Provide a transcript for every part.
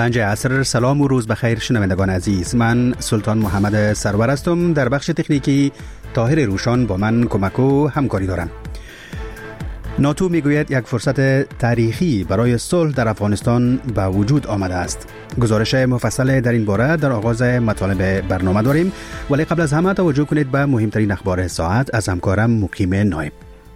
5 عصر. سلام و روز بخیر شنوندگان عزیز. من سلطان محمد سرور هستم. در بخش تکنیکی طاهر روشان با من کمک و همکاری دارند. ناتو میگوید یک فرصت تاریخی برای صلح در افغانستان به وجود آمده است. گزارش مفصل در این باره در آغاز مطالب برنامه داریم، ولی قبل از همه توجه کنید به مهمترین اخبار ساعت از همکارم مقیم نایب.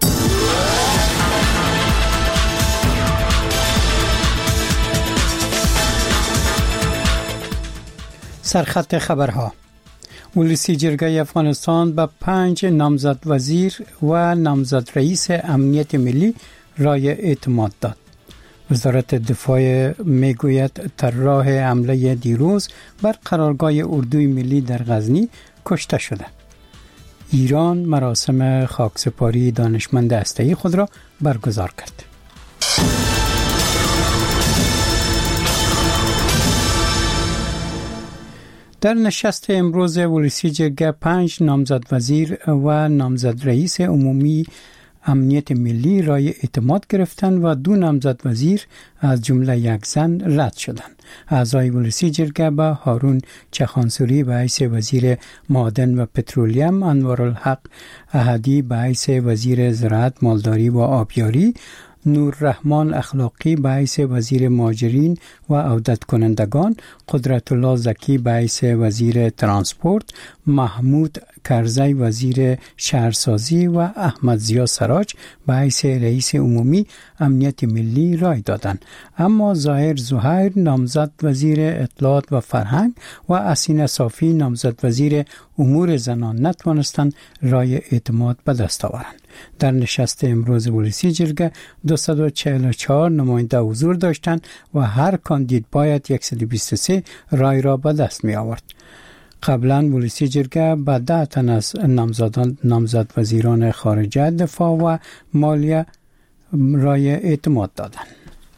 سرخط خبرها. ولسی جرگه افغانستان به 5 نامزد وزیر و نامزد رئیس امنیت ملی رای اعتماد داد. وزارت دفاع میگوید طراح حمله دیروز بر قرارگاه اردوی ملی در غزنی کشته شده. ایران مراسم خاکسپاری دانشمند هسته‌ای خود را برگزار کرد. در نشست امروز ولسی جرگه 5 نامزد وزیر و نامزد رئیس عمومی امنیت ملی رای اعتماد گرفتند و 2 نامزد وزیر از جمله یک زن رد شدند. اعضای ولسی جرگه به هارون چخانسوری به حیث وزیر معدن و پترولیم، انوارالحق احدی به حیث وزیر زراعت، مالداری و آبیاری، نوررحمان اخلاقی به حیث وزیر مهاجرین و عودت کنندگان، قدرت الله زکی به حیث وزیر ترانسپورت، محمود کرزی وزیر شهرسازی و احمد ضیا سراج به حیث رئیس عمومی امنیت ملی رای دادند. اما ظاهر زهیر نامزد وزیر اطلاعات و فرهنگ و حسین صافی نامزد وزیر امور زنان نتوانستند رای اعتماد به دست آورند. در نشست امروز ولسی جرگه 244 نماینده حضور داشتند و هر کاندید باید 123 رای را به دست می آورد. قبلا ولسی جرگه به 10 تن از نامزد وزیران خارجه، دفاع و مالیه رای اعتماد دادند.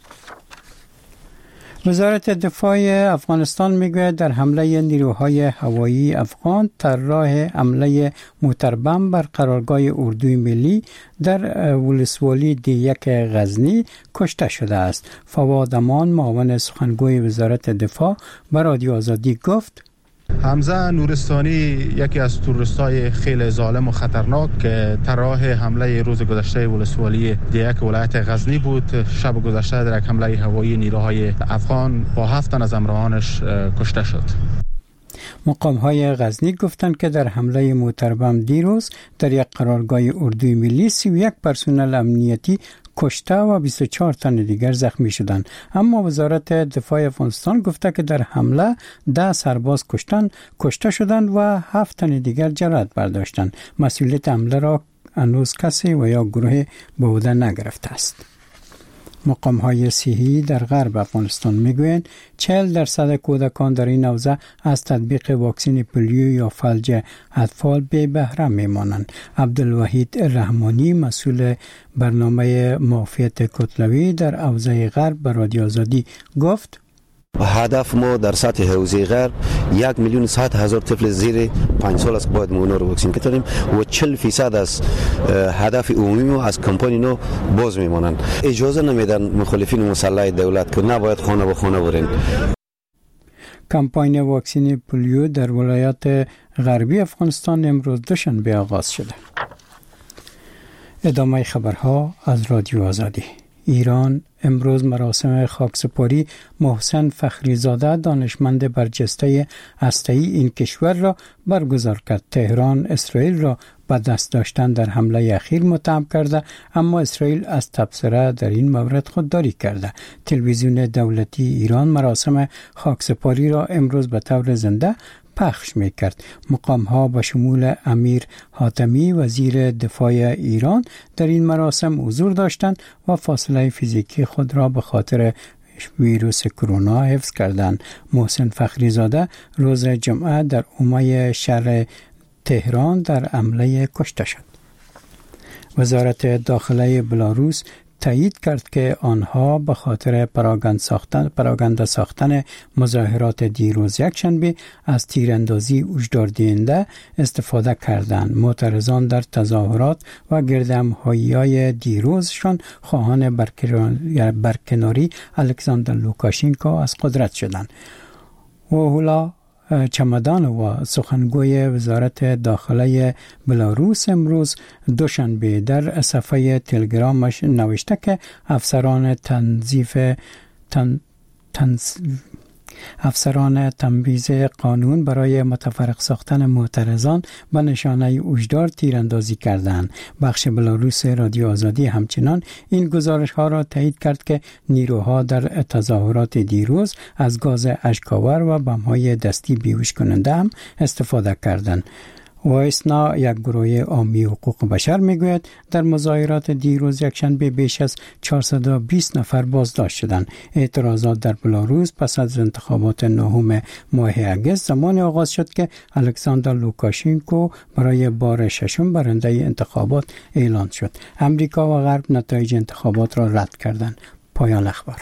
وزارت دفاع افغانستان میگوید در حمله نیروهای هوایی افغان طراح حمله موتربم بر قرارگاه اردوی ملی در ولسوالی D1 غزنی کشته شده است. فواد امان معاون سخنگوی وزارت دفاع به رادیو آزادی گفت: حمزه نورستانی یکی از تروریست‌های خیلی ظالم و خطرناک که طراح حمله روز گذشته ولسوالی D1 ولایت غزنی بود. شب گذشته در یک حمله هوایی نیروهای افغان با 7 تن از همراهانش کشته شد. مقام‌های غزنی گفتند که در حمله موتربم دیروز در یک قرارگاه اردوی ملی 31 پرسنل امنیتی کشته و 24 تن دیگر زخمی شدند. اما وزارت دفاع افغانستان گفته که در حمله 10 سرباز کشته شدند و 7 تن دیگر جراحت برداشتند. مسئولیت حمله را هنوز کسی و یا گروه به عهده نگرفته است. مقام‌های صحی در غرب افغانستان میگویند 40% کودکان در این حوزه از تطبیق واکسن پولیو یا فلج اطفال بی بهره میمانند. عبدالوحید رحمانی مسئول برنامه معافیت کتلوی در حوزه غرب به رادیو آزادی گفت: هدف ما در سطح حوزه غرب 1,100,000 طفل زیر 5 سال است باید اونا رو واکسین کنیم و 40% از هدف عمومی ما از کمپانی نو باز میمانند. اجازه نمیدن مخالفین مسلح دولت که نباید خانه به خانه برن. کمپاین واکسن پولیو در ولایات غربی افغانستان امروز دوشنبه آغاز شده. ادامه خبرها از رادیو آزادی. ایران امروز مراسم خاکسپاری محسن فخریزاده دانشمند برجسته هسته‌ای این کشور را برگزار کرد. تهران اسرائیل را به دست داشتن در حمله اخیر متهم کرده، اما اسرائیل از تبصره در این مورد خودداری کرده. تلویزیون دولتی ایران مراسم خاکسپاری را امروز به طور زنده پخش می‌کرد. مقام‌ها به شمول امیر حاتمی وزیر دفاع ایران در این مراسم حضور داشتند و فاصله فیزیکی خود را به خاطر ویروس کرونا حفظ کردند. محسن فخریزاده روز جمعه در عمه شهر تهران در حمله کشته شد. وزارت داخله بلاروس تایید کرد که آنها به خاطر پراگنده ساختن مظاهرات دیروز یکشنبه از تیراندازی هشدار دهنده استفاده کردند. معترضان در تظاهرات و گردهمایی‌های دیروزشان خواهان برکناری الکساندر لوکاشنکو از قدرت شدند. وهولا چمدانوف و سخنگوی وزارت داخله بلاروس امروز دوشنبه در صفحه تلگرامش نوشته که افسران تنفیذ قانون برای متفرق ساختن معترضان به نشانه هشدار تیراندازی کردند. بخش بلاروس رادیو آزادی همچنان این گزارش ها را تایید کرد که نیروها در تظاهرات دیروز از گاز اشک‌آور و بم‌های دستی بیهوش کننده هم استفاده کردند. وایسنا، یک گروه عامی حقوق بشر، میگوید در مظاهرات دیروز یکشنبه بیش از 420 نفر بازداشت شدند. اعتراضات در بلاروس پس از انتخابات 9 ماه اگست زمان آغاز شد که الکساندر لوکاشنکو برای بار ششم برنده انتخابات اعلان شد. امریکا و غرب نتایج انتخابات را رد کردند. پایان اخبار.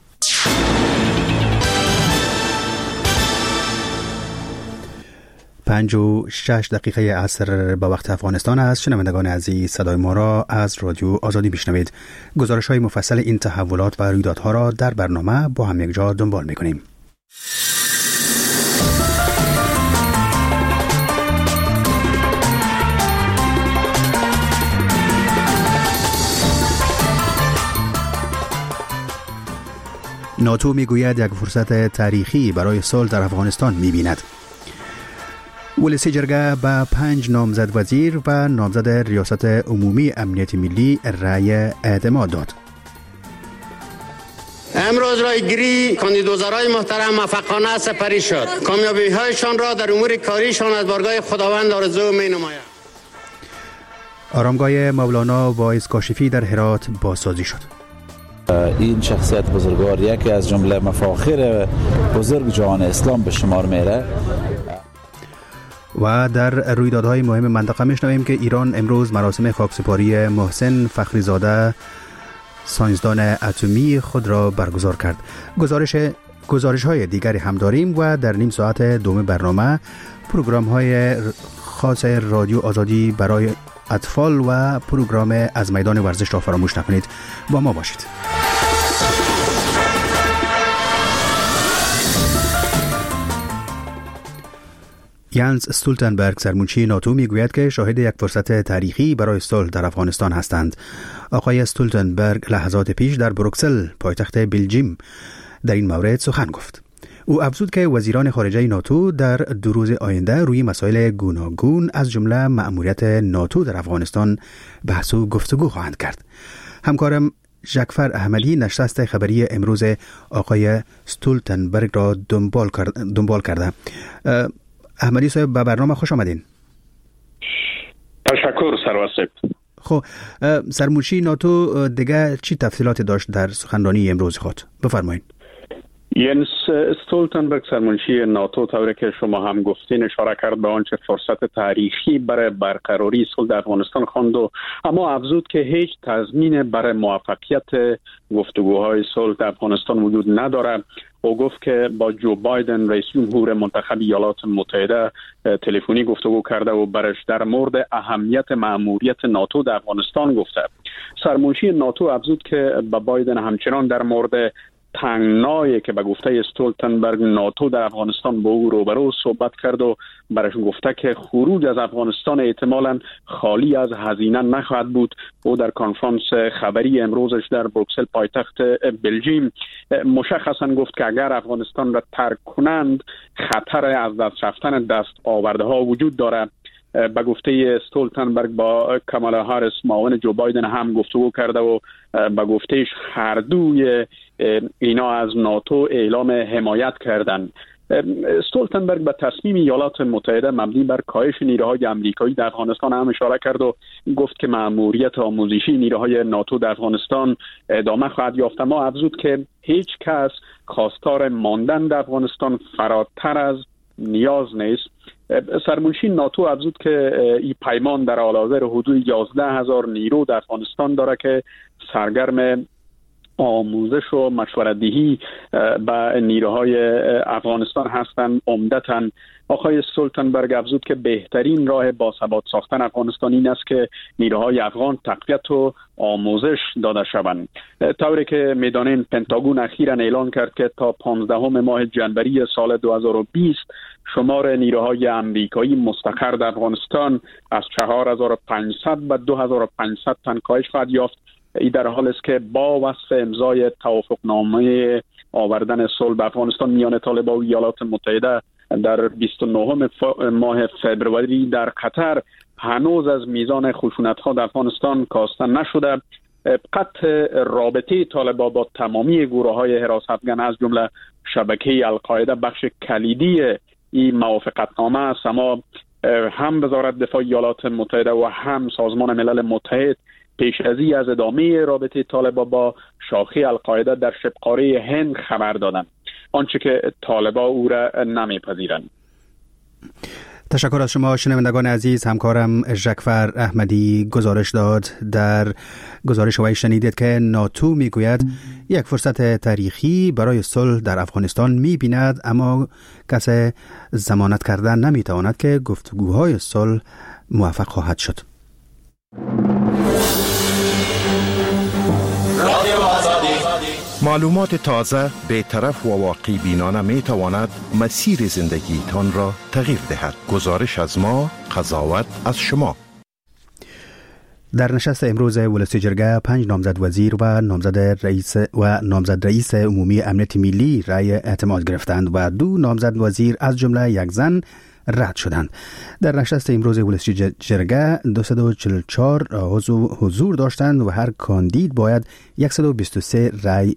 5:06 عصر به وقت افغانستان است. شنوندگان عزیز، صدای ما را از رادیو آزادی میشنوید. گزارش‌های مفصل این تحولات و رویدادها را در برنامه با هم یک جا دنبال می‌کنیم. ناتو میگوید یک فرصت تاریخی برای صلح در افغانستان می‌بیند. ولسی جرگه به 5 نامزد وزیر و نامزد ریاست عمومی امنیت ملی رأی اعتماد داد. امروز رایگیری کاندیدوزارای محترم موفقانه سپری شد. کامیابی هایشان را در امور کاریشان از بارگاه خداوند آرزو می نمایم. آرامگاه مولانا واعظ کاشفی در هرات بازسازی شد. این شخصیت بزرگوار یکی از جمله مفاخر بزرگ جهان اسلام به شمار میره. و در رویدادهای مهم منطقه میشنویم که ایران امروز مراسم خاکسپاری محسن فخریزاده ساینسدان اتمی خود را برگزار کرد. گزارش های دیگری هم داریم و در نیم ساعت دوم برنامه پروگرام های خاص رادیو آزادی برای اطفال و پروگرام از میدان ورزش را فراموش نکنید. با ما باشید. یانس استولتنبرگ سرمنشی ناتو میگوید که شاهد یک فرصت تاریخی برای صلح در افغانستان هستند. آقای استولتنبرگ لحظات پیش در بروکسل پایتخت بلژیم در این مورد سخن گفت. او افزود که وزیران خارجه ناتو در 2 روز آینده روی مسائل گوناگون از جمله مأموریت ناتو در افغانستان بحث و گفتگو خواهند کرد. همکارم ژکفر احمدی نشست خبری امروز آقای استولتنبرگ را دنبال کرده. احمدی صاحب، به برنامه خوش آمدین. تشکر سرواسب. خب سرمنشی ناتو دیگه چی تفصیلاتی داشت در سخنرانی امروز خود؟ بفرمایید. ینس استولتنبرگ سرمنشی ناتو طوری که شما هم گفتین اشاره کرد به آنچه فرصت تاریخی برای برقراری صلح در افغانستان خواند و اما افزود که هیچ تضمین برای موفقیت گفتگوهای صلح در افغانستان وجود نداره. او گفت که با جو بایدن رئیس جمهور منتخب ایالات متحده تلفنی گفتگو کرده و برش در مورد اهمیت مأموریت ناتو در افغانستان گفته. سرمنشی ناتو افزود که با بایدن همچنان در مورد تنگنایی که به گفته استولتنبرگ ناتو در افغانستان با او روبرو صحبت کرد و برش گفته که خروج از افغانستان احتمالاً خالی از هزینه نخواهد بود. او در کنفرانس خبری امروزش در بروکسل پایتخت بلژیم مشخصاً گفت که اگر افغانستان را ترک کنند خطر از دست رفتن دستاوردها وجود دارد. به گفته استولتنبرگ با کامالا هاریس معاون جو بایدن هم گفتگو کرده و به گفتهش هر دوی اینا از ناتو اعلام حمایت کردند. استولتنبرگ به تصمیم ایالات متحده مبنی بر کاهش نیروهای آمریکایی در افغانستان هم اشاره کرد و گفت که مأموریت آموزشی نیروهای ناتو در افغانستان ادامه خواهد یافت. اما افزود که هیچ کس خواستار ماندن در افغانستان فراتر از نیاز نیست. سرمنشی ناتو افزود که این پیمان در حال حاضر حدود 11,000 نیرو در افغانستان داره که سرگرم آموزش و مشورت‌دهی به نیروهای افغانستان هستند. عمدتاً آقای استولتنبرگ افزود که بهترین راه باثبات ساختن افغانستان این است که نیروهای افغان تقویت و آموزش داده شوند. طوری که میدانین پنتاگون اخیراً اعلان کرد که تا 15 ماه جنوری سال 2020 شمار نیروهای امریکایی مستقر در افغانستان از 4500 به 2500 تن کاهش خواهد یافت. این در حال است که با وصف امضای توافقنامه آوردن صلح به افغانستان میان طالبان و ایالات متحده در 29 ماه فوریه در قطر هنوز از میزان خشونت‌ها در افغانستان کاسته نشده. قطع رابطه طالبان با تمامی گروه‌های حراستگان از جمله شبکه القاعده بخش کلیدی این موافقتنامه است، اما هم وزارت دفاع ایالات متحده و هم سازمان ملل متحد پیش از ادامه رابطه طالبان با شاخه القاعده در شبه‌قاره هند خبر دادند، آنچه که طالبان او را نمیپذیرند. تشکر از شما شنوندگان عزیز. همکارم ژکفر احمدی گزارش داد. در گزارش وی شنیدید که ناتو میگوید یک فرصت تاریخی برای صلح در افغانستان میبیند، اما کسی ضمانت کردن نمیتواند که گفتگوهای صلح موفق خواهد شد. معلومات تازه، بی‌طرف و واقعی بینانه می تواند مسیر زندگی تان را تغییر دهد. گزارش از ما، قضاوت از شما. در نشست امروز ولسی جرگه 5 نامزد وزیر و نامزد رئیس عمومی امنیت ملی رای اعتماد گرفتند و 2 نامزد وزیر از جمله یک زن رد شدند. در نشست امروز ولسی جرگه 244 حضور داشتند و هر کاندید باید 123 رای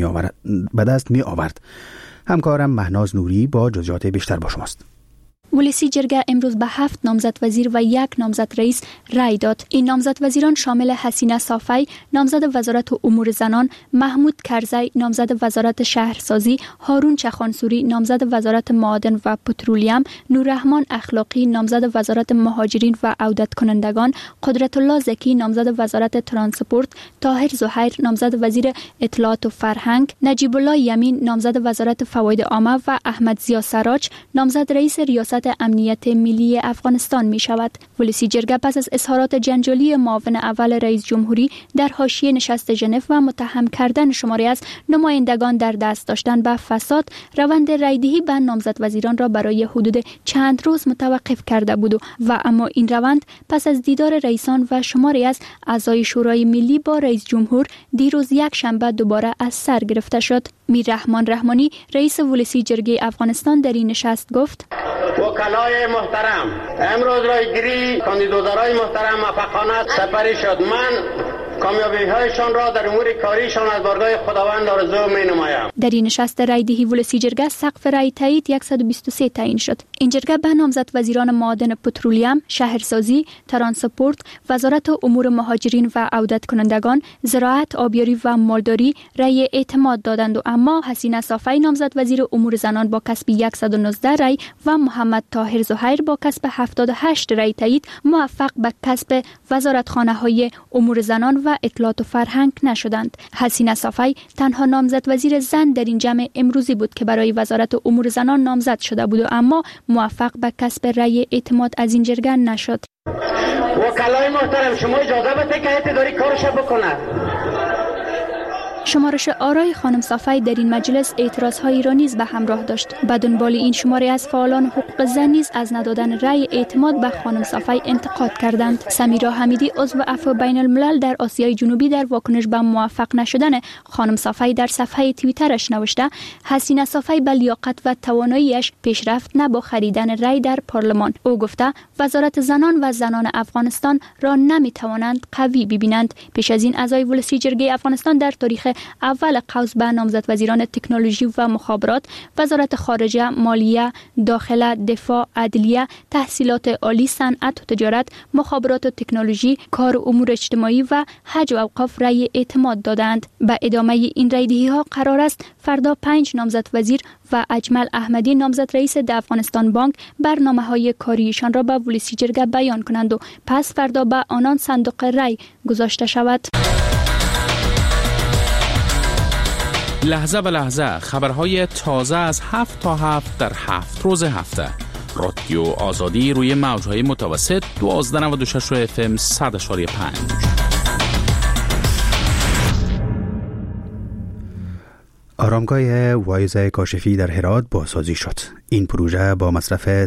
به دست می آورد. همکارم مهناز نوری با جزئیات بیشتر با شماست. ولسی جرگه امروز به 7 نامزد وزیر و 1 نامزد رئیس رای داد. این نامزد وزیران شامل حسینه صافی نامزد وزارت امور زنان، محمود کرزی نامزد وزارت شهرسازی، هارون چخانسوری نامزد وزارت معادن و پترولیم، نوررحمان اخلاقی نامزد وزارت مهاجرین و عودت کنندگان، قدرت الله زکی نامزد وزارت ترانسپورت، طاهر زهیر نامزد وزیر اطلاعات و فرهنگ، نجیب الله یمین نامزد وزارت فواید عامه و احمد ضیا سراج نامزد رئیس ریاست امنیت ملی افغانستان می شود. ولسی جرگه پس از اظهارات جنجالی معاون اول رئیس جمهوری در حاشیه نشست ژنو و متهم کردن شماری از نمایندگان در دست داشتن به فساد، روند رایدهی به نامزد وزیران را برای حدود چند روز متوقف کرده بود و اما این روند پس از دیدار رئیسان و شماری از اعضای شورای ملی با رئیس جمهور دیروز یک شنبه دوباره از سر گرفته شد. میررحمان رحمانی رئیس ولسی جرگه افغانستان در این نشست گفت: وکلای محترم، امروز رایگیری کاندیدوزارای محترم موفقانه سپری شد. من کامیابی‌هایشان را در امور کاریشان از بارگاه خداوند آرزو می‌نمایم. در این نشست رایدهی ولسی جرگه سقف رای تایید 123 تعیین شد. این جرگه به نامزد وزیران معادن پترولیم، شهرسازی، ترانسپورت، وزارت امور مهاجرین و عودت کنندگان، زراعت، آبیاری و مالداری رای اعتماد دادند و اما حسینه صافی نامزد وزیر امور زنان با کسب 119 رای و محمد طاهر زهیر با کسب 78 رای تایید موفق به کسب وزارتخانه‌های امور زنان و اطلاعات و فرهنگ نشدند. حسینه صافی تنها نامزد وزیر زن در این جمع امروزی بود که برای وزارت امور زنان نامزد شده بود و اما موفق به کسب رای اعتماد از این جرگه نشد. وکلای محترم، شما اجازه بده که اداری کارش بکنه. شمارش آرای خانم صافی در این مجلس اعتراض‌هایی را نیز به همراه داشت. به دنبال این شماری از فعالان حقوق زن نیز از ندادن رأی اعتماد به خانم صافی انتقاد کردند. سمیرا حمیدی عضو عفو بین الملل در آسیای جنوبی در واکنش به موفق نشدن خانم صافی در صفحه توییترش نوشته: حسینه صافی به لیاقت و تواناییش پیشرفت نه با خریدن رأی در پارلمان. او گفته وزارت زنان و زنان افغانستان را نمی‌توانند قوی ببینند. پیش از این اعضای ولسی جرگه افغانستان در تاریخ اول قوس به نامزدوزیران تکنولوژی و مخابرات، وزارت خارجه، مالیه، داخله، دفاع، عدلیه، تحصیلات عالی، صنعت و تجارت، مخابرات و تکنولوژی، کار و امور اجتماعی و حج و اوقاف رأی اعتماد دادند. به ادامه این رأی‌دهی‌ها قرار است فردا 5 نامزد وزیر و اجمل احمدی نامزد رئیس افغانستان بانک برنامه‌های کاریشان را به ولسی جرگه بیان کنند و پس فردا به آنان صندوق رأی گذاشته شود. لحظه به لحظه خبرهای تازه از 7 تا 7 در 7 روز هفته. رادیو آزادی روی موج‌های متوسط 1296 FM 100.5. آرامگاه وایز کاشفی در هرات بازسازی شد. این پروژه با مصرف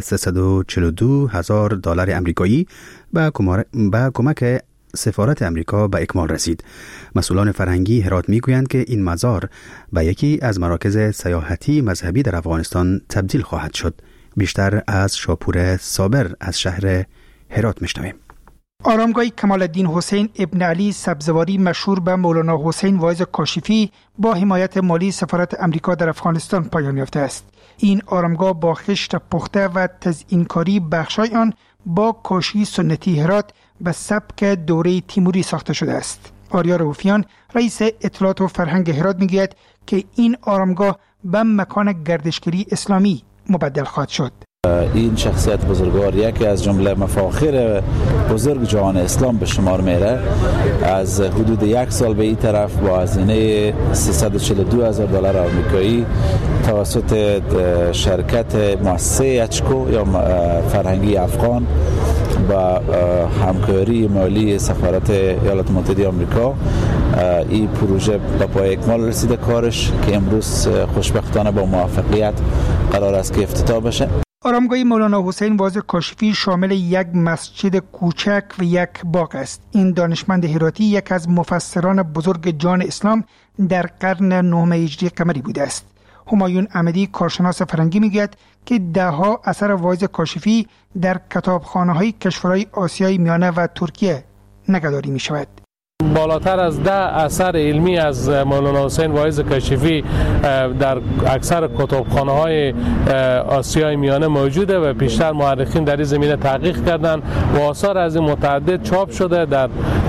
$342,000 امریکایی به کمک سفارت امریکا به اکمال رسید. مسئولان فرهنگی هرات میگویند که این مزار به یکی از مراکز سیاحتی مذهبی در افغانستان تبدیل خواهد شد. بیشتر از شاپور صابر از شهر هرات میشنویم. آرامگاه کمال الدین حسین ابن علی سبزواری مشهور به مولانا حسین وایز کاشفی با حمایت مالی سفارت امریکا در افغانستان پایان یافته است. این آرامگاه با خشت پخته و تزئینکاری بخشای آن با کاشی سنتی هرات به سبک دوره تیموری ساخته شده است. آریا رؤوفیان رئیس اطلاعات و فرهنگ هرات میگوید که این آرامگاه به مکان گردشگری اسلامی مبدل خواهد شد. این شخصیت بزرگوار یکی از جمله مفاخر بزرگ جهان اسلام به شمار میره. از حدود 1 سال به این طرف با هزینه $342,000 آمریکایی توسط شرکت مؤسسه اچکو یا فرهنگی افغان با همکاری مالی سفارت ایالات متحده آمریکا این پروژه به پای اکمال رسیده کارش که امروز خوشبختانه با موفقیت قرار است که افتتاح بشه. آرامگاه مولانا حسین وایز کاشفی شامل یک مسجد کوچک و یک باغ است. این دانشمند هراتی یک از مفسران بزرگ جان اسلام در قرن 9 هجری قمری بوده است. همایون احمدی کارشناس فرهنگی میگوید که دهها اثر وایز کاشفی در کتابخانه‌های کشورهای آسیای میانه و ترکیه نگهداری می شود. بالاتر از 10 اثر علمی از مولانا حسین وایز کاشفی در اکثر کتابخانه‌های آسیای میانه موجوده و پیشتر مورخین در این زمینه تحقیق کردند و آثار از این متعدد چاپ شده در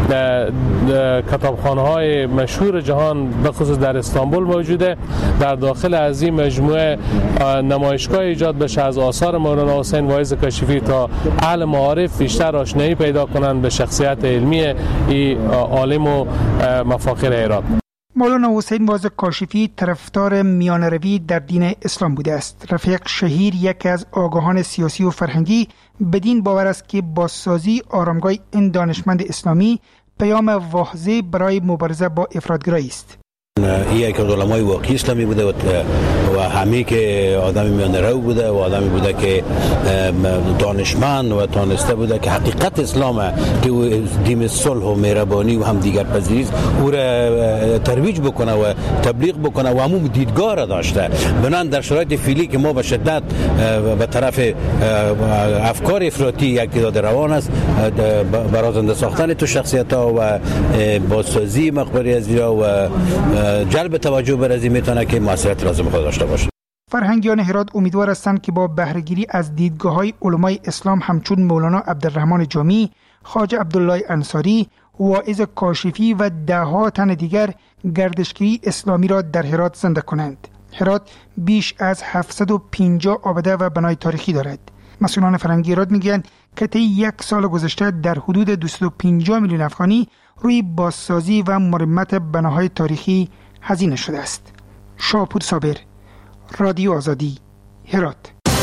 کتابخانه‌های مشهور جهان به خصوص در استانبول موجوده. در داخل از این مجموعه نمایشگاه ایجاد بشه از آثار مولانا حسین وایز کاشفی تا اهل معارف بیشتر آشنایی پیدا کنند به شخصیت علمی این عالم و مفاخر هرات. مولانا حسین وایز کاشفی طرفدار میانه‌روی در دین اسلام بوده است. رفیق شهیر یکی از آگاهان سیاسی و فرهنگی بدین باور است که بازسازی آرامگاه این دانشمند اسلامی پیام واضح برای مبارزه با افراطگرایی است. یک از علمای واقعی اسلامی بوده و همه که آدم میانه‌رو بوده و آدمی بوده که دانشمند و تانسته بوده که حقیقت اسلام که دین صلح و مهربانی و هم دیگر پذیری او را ترویج بکنه و تبلیغ بکنه و همون دیدگاه را داشته. بنابراین در شرایط فعلی که ما به شدت به طرف افکار افراطی یک داده روان است، برازنده ساختن تو شخصیت‌ها و بازسازی مقبره از ایران و جلب توجه بر از این میتونه که موثریت لازم خود داشته باشه. فرهنگیان هرات امیدوار هستند که با بهره‌گیری از دیدگاه‌های علمای اسلام همچون مولانا عبدالرحمن جامی، خواجه عبدالله انصاری، واعظ کاشفی و ده‌ها تن دیگر گردشگری اسلامی را در هرات زنده کنند. هرات بیش از 750 آبده و بنای تاریخی دارد. مسئولان فرهنگی هرات میگویند که طی 1 سال گذشته در حدود 250 میلیون افغانی روی بازسازی و مرمت بناهای تاریخی هزینه شده است. شاپور صابر، رادیو آزادی، هرات.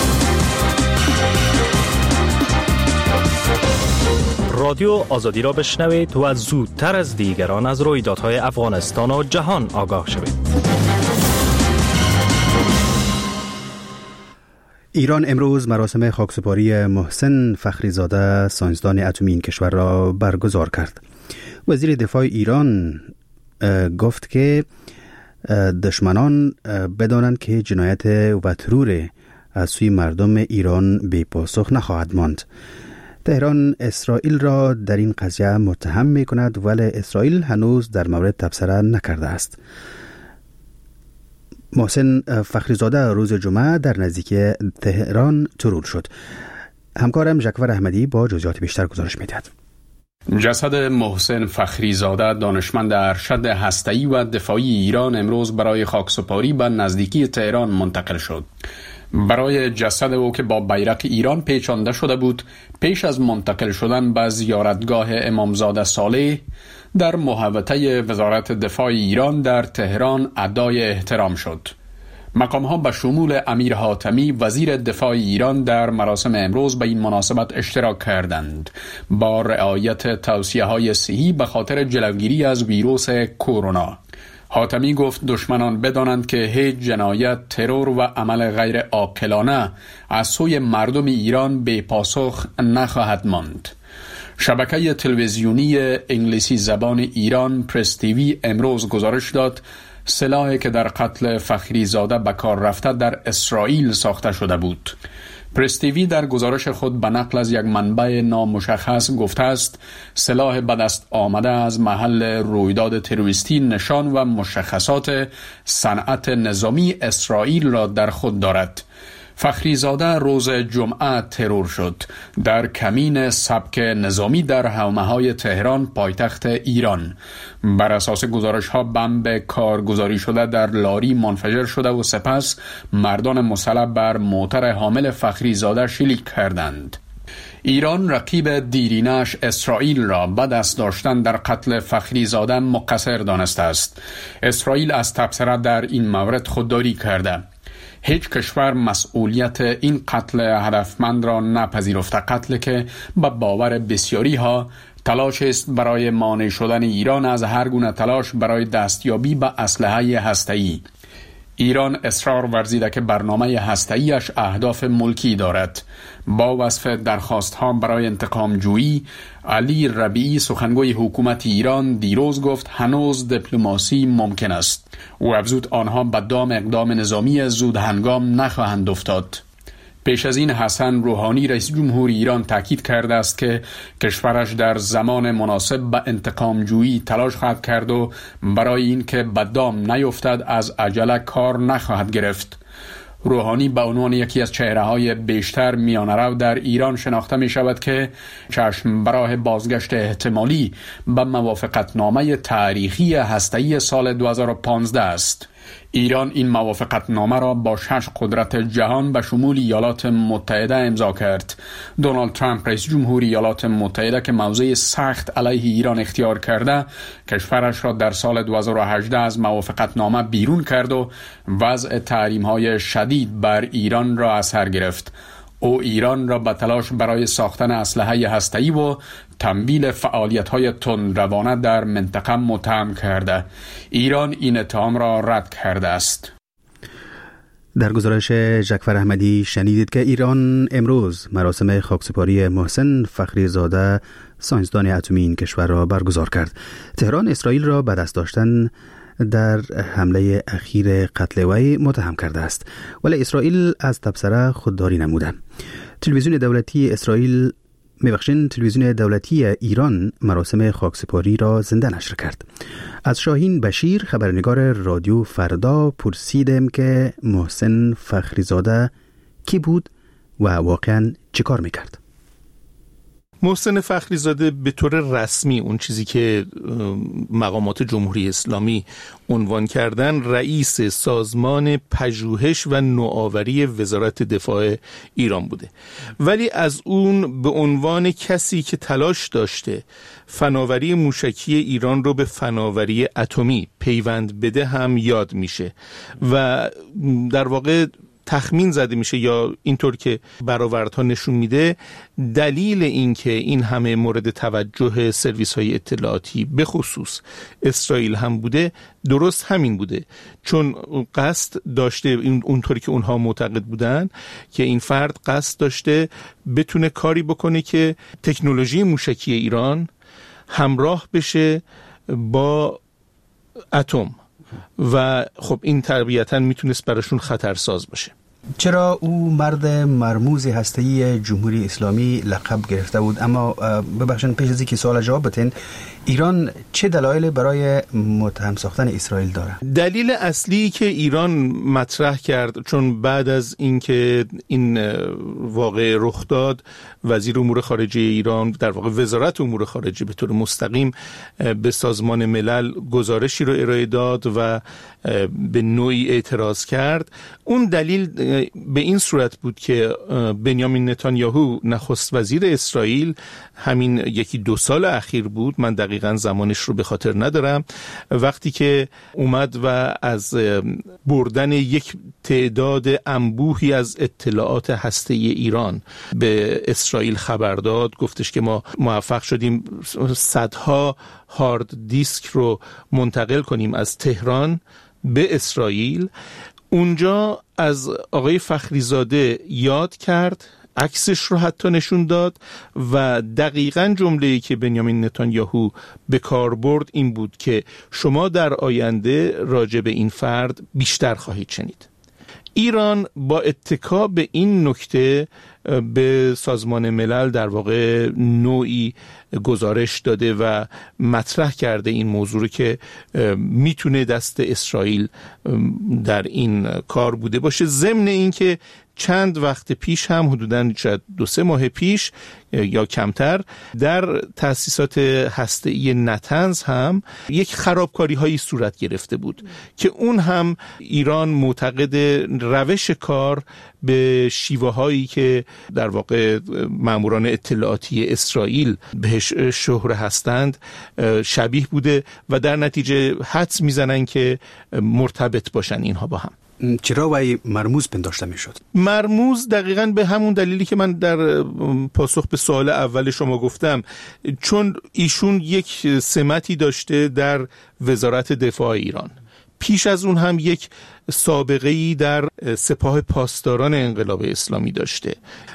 رادیو آزادی را بشنوید و زودتر از دیگران از رویدادهای افغانستان و جهان آگاه شوید. ایران امروز مراسم خاکسپاری محسن فخریزاده ساینسدان اتمی این کشور را برگزار کرد. وزیر دفاع ایران گفت که دشمنان بدانند که جنایت و ترور از سوی مردم ایران بی پاسخ نخواهد ماند. تهران اسرائیل را در این قضیه متهم می کند، ولی اسرائیل هنوز در مورد تبصره نکرده است. محسن فخریزاده روز جمعه در نزدیکی تهران ترور شد. همکارم ژکور احمدی با جزئیات بیشتر گزارش می‌دهد. جسد محسن فخریزاده دانشمند ارشد هسته‌ای و دفاعی ایران امروز برای خاکسپاری به نزدیکی تهران منتقل شد. برای جسد او که با بیرق ایران پیچانده شده بود، پیش از منتقل شدن به زیارتگاه امامزاده صالح در محوطه وزارت دفاع ایران در تهران ادای احترام شد. مقام‌ها به شمول امیر حاتمی وزیر دفاع ایران در مراسم امروز به این مناسبت اشتراک کردند با رعایت توصیه‌های صحی به خاطر جلوگیری از ویروس کرونا. حاتمی گفت دشمنان بدانند که هیچ جنایت، ترور و عمل غیر عاقلانه از سوی مردم ایران بی پاسخ نخواهد ماند. شبکه تلویزیونی انگلیسی زبان ایران پرس تیوی امروز گزارش داد سلاحی که در قتل فخریزاده به کار رفته در اسرائیل ساخته شده بود. پرس تیوی در گزارش خود به نقل از یک منبع نامشخص گفته است سلاح به دست آمده از محل رویداد تروریستی نشان و مشخصات صنعت نظامی اسرائیل را در خود دارد. فخریزاده روز جمعه ترور شد در کمین سبک نظامی در حومه‌های تهران پایتخت ایران. بر اساس گزارش‌ها بمب کارگزاری شده در لاری منفجر شده و سپس مردان مسلح بر موتر حامل فخریزاده شلیک کردند. ایران رقیب دیرینش اسرائیل را به دست داشتن در قتل فخریزاده مقصر دانسته است. اسرائیل از تبصره در این مورد خودداری کرده. هیچ کشور مسئولیت این قتل هدفمند را نپذیرفته، قتل که به باور بسیاری ها تلاش است برای مانع شدن ایران از هر گونه تلاش برای دستیابی به اسلحه هسته‌ای. ایران اصرار ورزیده که برنامه هسته‌ایش اهداف ملکی دارد. با وصف درخواست‌ها برای انتقام جویی، علی ربیعی سخنگوی حکومت ایران دیروز گفت هنوز دیپلماسی ممکن است. او افزود آنها به دام اقدام نظامی زود هنگام نخواهند افتاد. پیش از این حسن روحانی رئیس جمهور ایران تاکید کرده است که کشورش در زمان مناسب به انتقام جویی تلاش خواهد کرد و برای این که به دام نیفتد از عجله کار نخواهد گرفت. روحانی به عنوان یکی از چهره‌های بیشتر میانه‌رو در ایران شناخته می شود که چشم به راه بازگشت احتمالی به موافقتنامه تاریخی هسته‌ای سال 2015 است. ایران این موافقتنامه را با 6 قدرت جهان به شمول ایالات متحده امضا کرد. دونالد ترامپ رئیس جمهور ایالات متحده که موضع سخت علیه ایران اختیار کرده، کشورش را در سال 2018 از موافقتنامه بیرون کرد و وضع تحریم‌های شدید بر ایران را از سر گرفت. او ایران را به تلاش برای ساختن اسلحه هسته‌ای و تمویل فعالیت‌های تندروانه در منطقه متهم کرده. ایران این اتهام را رد کرده است. در گزارش ژکور احمدی شنیدید که ایران امروز مراسم خاکسپاری محسن فخریزاده ساینسدان اتمی این کشور را برگزار کرد. تهران اسرائیل را به دست داشتن در حمله اخیر قتل وی متهم کرده است، ولی اسرائیل از تبصره خودداری نموده. تلویزیون دولتی ایران مراسم خاکسپاری را زنده نشر کرد. از شاهین بشیر خبرنگار رادیو فردا پرسیدم که محسن فخریزاده کی بود و واقعا چه کار میکرد. محسن فخریزاده به طور رسمی اون چیزی که مقامات جمهوری اسلامی عنوان کردن رئیس سازمان پژوهش و نوآوری وزارت دفاع ایران بوده، ولی از اون به عنوان کسی که تلاش داشته فناوری موشکی ایران رو به فناوری اتمی پیوند بده هم یاد میشه و در واقع تخمین زده میشه یا اینطور که برآوردها نشون میده دلیل این که این همه مورد توجه سرویس های اطلاعاتی به خصوص اسرائیل هم بوده درست همین بوده، چون قصد داشته اونطوری که اونها معتقد بودن که این فرد قصد داشته بتونه کاری بکنه که تکنولوژی موشکی ایران همراه بشه با اتم و خب این طبیعتاً میتونست براشون خطرساز باشه. چرا او مرد مرموز هسته‌ای جمهوری اسلامی لقب گرفته بود؟ اما ببخشید پیش از اینکه سوال جواب بدین، ایران چه دلایلی برای متهم ساختن اسرائیل داره؟ دلیل اصلی که ایران مطرح کرد، چون بعد از اینکه این واقعه رخ داد، وزیر امور خارجه ایران، در واقع وزارت امور خارجه به طور مستقیم به سازمان ملل گزارشی رو ارائه داد و به نوعی اعتراض کرد. اون دلیل به این صورت بود که بنیامین نتانیاهو نخست وزیر اسرائیل، همین 1-2 سال اخیر بود، من دقیقاً زمانش رو به خاطر ندارم، وقتی که اومد و از بردن یک تعداد انبوهی از اطلاعات هسته‌ای ایران به اسرائیل خبر داد، گفتش که ما موفق شدیم صدها هارد دیسک رو منتقل کنیم از تهران به اسرائیل. اونجا از آقای فخریزاده یاد کرد، عکسش رو حتی نشون داد و دقیقاً جمله‌ای که بنیامین نتانیاهو به کار برد این بود که شما در آینده راجع به این فرد بیشتر خواهید شنید. ایران با اتکا به این نکته به سازمان ملل در واقع نوعی گزارش داده و مطرح کرده این موضوع که میتونه دست اسرائیل در این کار بوده باشه. ضمن این که چند وقت پیش هم حدوداً 2-3 ماه پیش یا کمتر در تأسیسات هسته‌ای نتنز هم یک خرابکاری هایی صورت گرفته بود که اون هم ایران معتقد روش کار به شیوه هایی که در واقع ماموران اطلاعاتی اسرائیل بهش شهره هستند شبیه بوده و در نتیجه حدس میزنن که مرتبط باشن اینها با هم. چرا وی مرموز پنداشته میشد؟ مرموز دقیقاً به همون دلیلی که من در پاسخ به سوال اول شما گفتم، چون ایشون یک سمتی داشته در وزارت دفاع ایران، پیش از اون هم یک سابقه‌ای در سپاه پاسداران انقلاب اسلامی داشته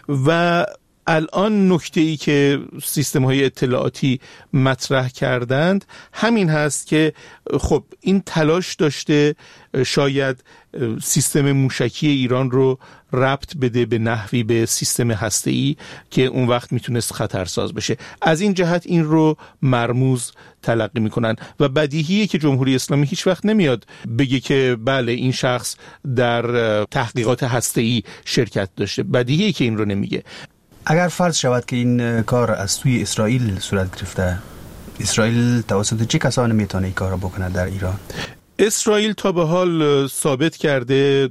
و الان نکته‌ای که سیستم‌های اطلاعاتی مطرح کردند همین هست که خب این تلاش داشته شاید سیستم موشکی ایران رو ربط بده به نحوی به سیستم هسته‌ای که اون وقت میتونست خطرساز بشه. از این جهت این رو مرموز تلقی میکنن و بدیهیه که جمهوری اسلامی هیچ وقت نمیاد بگه که بله این شخص در تحقیقات هسته‌ای شرکت داشته. بدیهیه که این رو نمیگه. اگر فرض شود که این کار از سوی اسرائیل صورت گرفته، اسرائیل توسط چه کسانی میتونه این کار رو بکنه در ایران؟ اسرائیل تا به حال ثابت کرده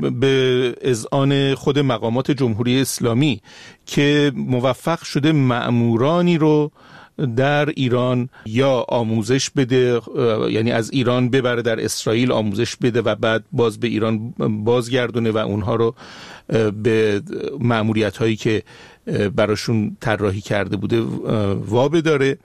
به اذعان خود مقامات جمهوری اسلامی که موفق شده مأمورانی رو در ایران یا آموزش بده، یعنی از ایران ببره در اسرائیل آموزش بده و بعد باز به ایران بازگردونه و اونها رو به مأموریت هایی که براشون طراحی کرده بوده وابه داره،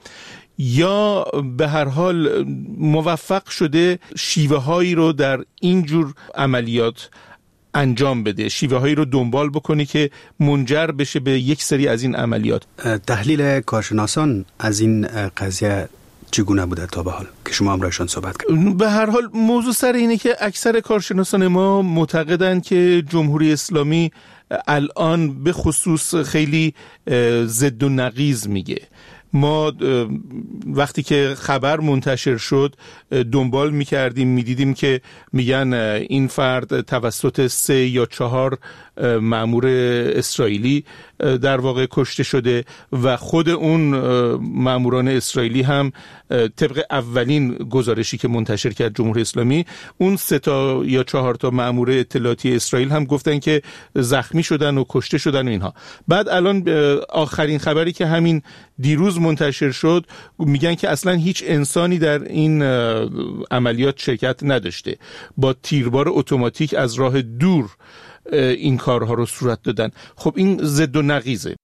یا به هر حال موفق شده شیوه هایی رو در اینجور عملیات انجام بده، شیوه هایی رو دنبال بکنه که منجر بشه به یک سری از این عملیات. تحلیل کارشناسان از این قضیه چگونه بوده تا به حال که شما همراهشان صحبت کردید؟ به هر حال موضوع سر اینه که اکثر کارشناسان ما معتقدند که جمهوری اسلامی الان به خصوص خیلی ضد و نقیض میگه. ما وقتی که خبر منتشر شد دنبال میکردیم، میدیدیم که میگن این فرد توسط 3 یا 4 مأمور اسرائیلی در واقع کشته شده و خود اون مأموران اسرائیلی هم طبق اولین گزارشی که منتشر کرد جمهوری اسلامی، اون 3 یا 4 مأمور اطلاعاتی اسرائیل هم گفتن که زخمی شدن و کشته شدن و اینها. بعد الان آخرین خبری که همین دیروز منتشر شد میگن که اصلا هیچ انسانی در این عملیات شرکت نداشته، با تیربار اتوماتیک از راه دور این کارها رو صورت دادن. خب این ضد و نقیضه.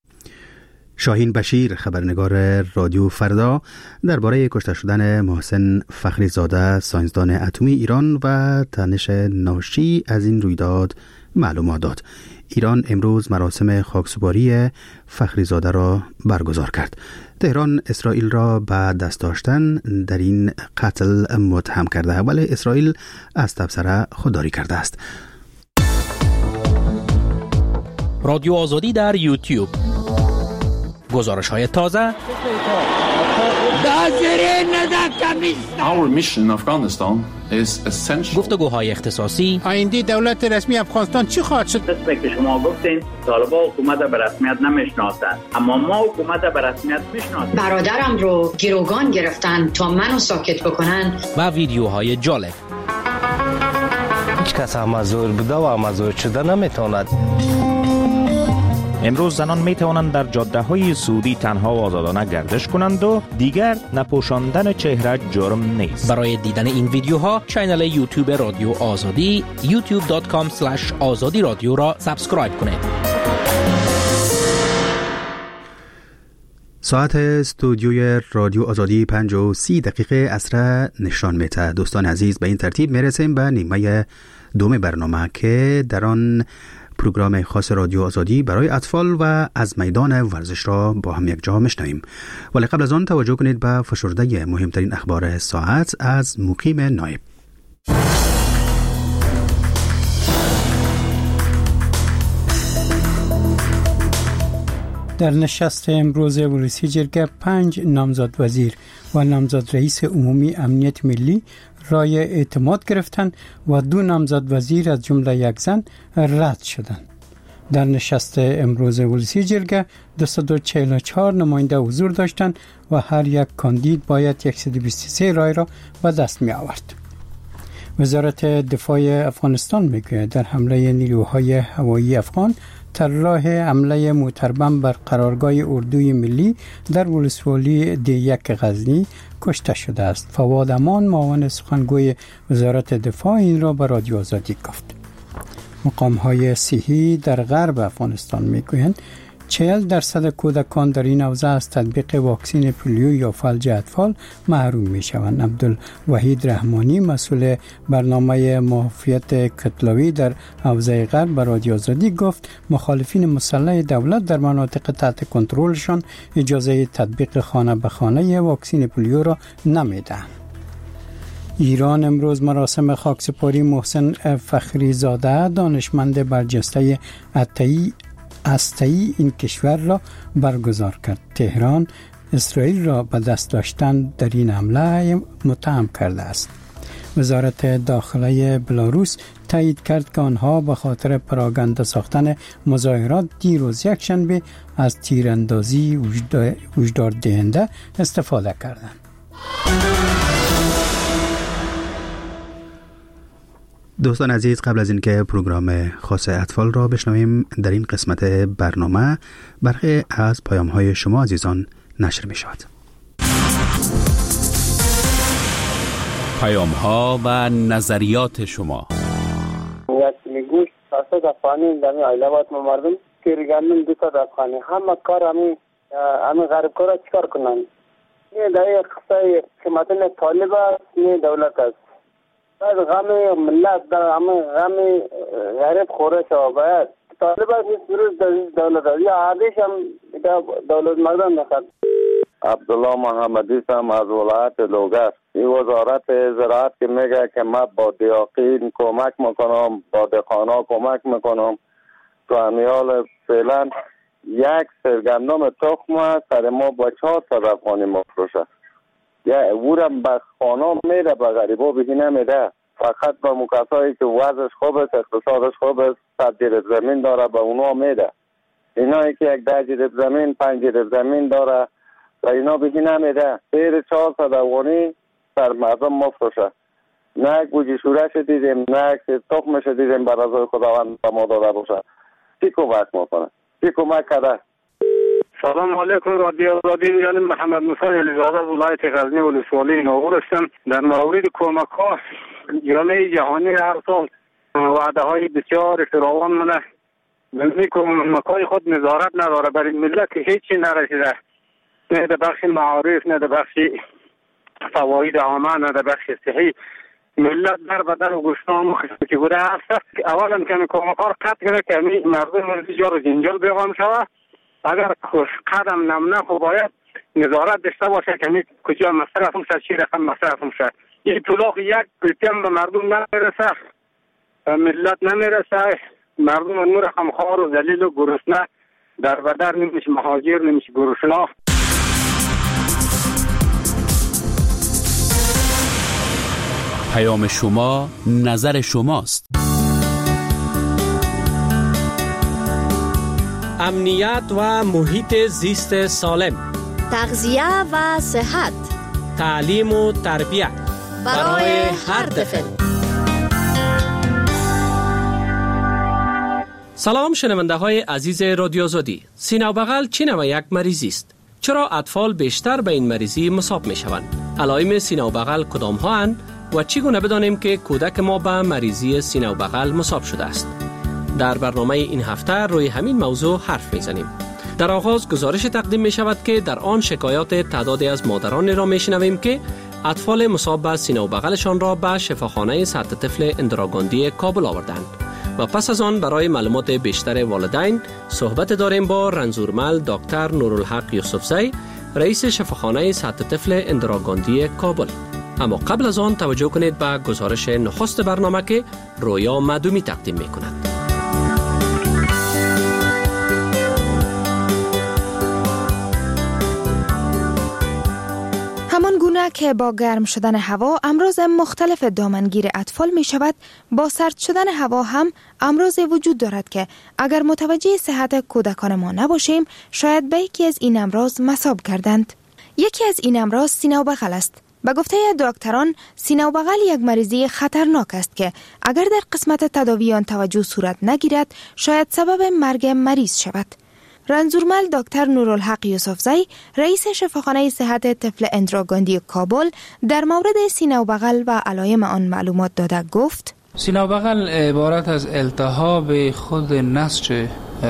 شاهین بشیر، خبرنگار رادیو فردا، درباره کشته شدن محسن فخریزاده ساینسدان اتمی ایران و تنش ناشی از این رویداد معلومات داد. ایران امروز مراسم خاکسپاری فخریزاده را برگزار کرد. تهران اسرائیل را به دست داشتن در این قتل متهم کرده، ولی اسرائیل از تبصره خودداری کرده است. رادیو آزادی در یوتیوب. گزارش های تازه. Our mission in Afghanistan is essential. گفتگوهای اختصاصی. آینده دولت رسمی افغانستان چی خواهد شد؟ مثل که شما گفتین طالبان حکومت به رسمیت نمیشناسند، اما ما حکومت به رسمیت میشناسیم. برادرم رو گروگان گرفتن تا منو ساکت بکنن. و ویدیوهای جالب. هیچ کس مزور بوده و مزور شده نمیتواند. امروز زنان می توانند در جاده های سعودی تنها و آزادانه گردش کنند و دیگر نپوشاندن چهره جرم نیست. برای دیدن این ویدیوها کانال یوتیوب رادیو آزادی youtube.com/azadi رادیو را سابسکرایب کنید. ساعت استودیوی رادیو آزادی 5:30 عصر نشان میده. دوستان عزیز، به این ترتیب میرسیم به نیمه دوم برنامه که در آن پروگرام خاص رادیو آزادی برای اطفال و از میدان ورزش را با هم یک جا میشنویم. ولی قبل از آن توجه کنید به فشرده مهمترین اخبار ساعت از مقیم نایب. در نشست امروز ولسی جرگه 5 نامزد وزیر و نامزد رئیس عمومی امنیت ملی رای اعتماد گرفتند و 2 نامزد وزیر از جمله یک زن رد شدند. در نشست امروز ولسی جرگه 244 نماینده حضور داشتند و هر یک کاندید باید 123 رای را به دست می آورد. وزارت دفاع افغانستان میگوید در حمله نیروهای هوایی افغان طراح حمله موتربم بر قرارگاه اردوی ملی در ولسوالی D1 غزنی کشته شده است. فواد امان معاون سخنگوی وزارت دفاع این را به رادیو آزادی گفت. مقام‌های صحی در غرب افغانستان میگویند 40% کودکان در این حوزه از تطبیق واکسن پولیو یا فلج اطفال محروم میشوند. عبدالوحید رحمانی مسئول برنامه معافیت کتلاوی در حوزه غرب به رادیو آزادی گفت مخالفین مسلح دولت در مناطق تحت کنترلشان اجازه تطبیق خانه به خانه واکسن پولیو را نمیدهند. ایران امروز مراسم خاکسپاری محسن فخری زاده دانشمند برجسته هسته‌ای این کشور را برگزار کرد. تهران اسرائیل را به دست داشتن در این حمله متهم کرده است. وزارت داخله بلاروس تایید کرد که آنها به خاطر پراگنده ساختن مظاهرات دیروز یکشنبه از تیراندازی هشدار دهنده استفاده کردند. دوستان عزیز، قبل از اینکه پروگرام خاص اطفال را بشنویم، در این قسمت برنامه برخی از پیام‌های شما عزیزان نشر می شود. پیام‌ها و نظریات شما. یک میگوش 700 افغانی در ایالات مردم که ریگاندن 200 افغانی همه کار همه غریب کارا چیکار کنن؟ نه در قصه حکومت طالب است نه دولت است. باید غم ملت در غم غریب خوره شود. باید طالب است نیست دولت است یا عادش هم دولت مردم نخواد. عبدالله محمدی هم از ولایت لوگر. این وزارت زراعت که میگه که من با دیاقین کمک میکنم، با دهقانا کمک میکنم، تو امیال فعلا یک سرگندم تخم سر ما با 400 افغانی مفروشه. یا اورم به خانا میده، به غریبا بهی نمیده، فقط به مکسایی که وضعش خوب است، اقتصادش خوب است، 100 جریب زمین داره به اونا میده. اینایی که یک 10 جریب زمین 5 جریب زمین داره و اینا بهی نمیده. غیر 400 افغانی سر مردم مفروشه. نه گوجه شورش دیدیم، نه تخمش دیدیم بر رضای خداوند به ما داده باشه. چی کمک میکنه؟ چی کمک کرده؟ سلام علیکم. رادیو آزادی، یعنی محمد موسی علیزاده ولایت غزنی ولسوالی ناغور هستم. در مورد کمک ها جامعه جهانی هر سال وعده های بسیار فراوان منه. این کمک های خود نظارت نداره بر این ملت که هیچی نرسیده، نه در بخش معارف، نه در بخش فواید عامه، نه در بخش صحی. ملت در بدن و گوشتان که بوده هست. اولا که کمک ها قطع کنه که مردم جار جنجال بیغام شود. اگر قدم نمونه خب باید نظارت داشته باشه که کجا مصرف میشه، چی رقم مصرف میشه. این طلاق یک پرتیم به مردم نمیرسه، ملت نمیرسه، مردم نور خمخوار و ذلیل و گرسنه در بدر نمیشه، مهاجر نمیشه، گرسنه. پیام شما، نظر شماست. امنیت و محیط زیست سالم، تغذیه و صحت، تعلیم و تربیت برای هر طفل. سلام شنونده های عزیز رادیو آزادی. سینه و بغل چه نوع یک مریضی است؟ چرا اطفال بیشتر به این مریضی مصاب می شوند؟ علائم سینه و بغل کدام ها اند و چگونه بدانیم که کودک ما به مریضی سینه و بغل مصاب شده است؟ در برنامه این هفته روی همین موضوع حرف میزنیم. در آغاز گزارش تقدیم می شود که در آن شکایات تعدادی از مادران را می شنویم که اطفال مصاب به سینه و بغلشان را به شفاخانه سطح طفل اندراگاندی کابل آوردند. و پس از آن برای معلومات بیشتر والدین صحبت داریم با رنزورمل دکتر نورالحق یوسفزی، رئیس شفاخانه سطح طفل اندراگاندی کابل. اما قبل از آن توجه کنید به گزارش نخست برنامه که رویا معدومی تقدیم می کند. همان گونه که با گرم شدن هوا امراض مختلف دامنگیر اطفال می شود، با سرد شدن هوا هم امراض وجود دارد که اگر متوجه صحت کودکان ما نباشیم شاید به یکی از این امراض مصاب گردند. یکی از این امراض سینه و بغل است. به گفته دکتران سینه و بغل یک مریضی خطرناک است که اگر در قسمت تداوی آن توجه صورت نگیرد شاید سبب مرگ مریض شود. رنزورمل دکتر نورالحق یوسفزی، رئیس شفاخانه صحت طفل اندراگاندی کابل، در مورد سینه و بغل و علائم آن معلومات داده گفت: سینه و بغل عبارت از التهاب خود نسج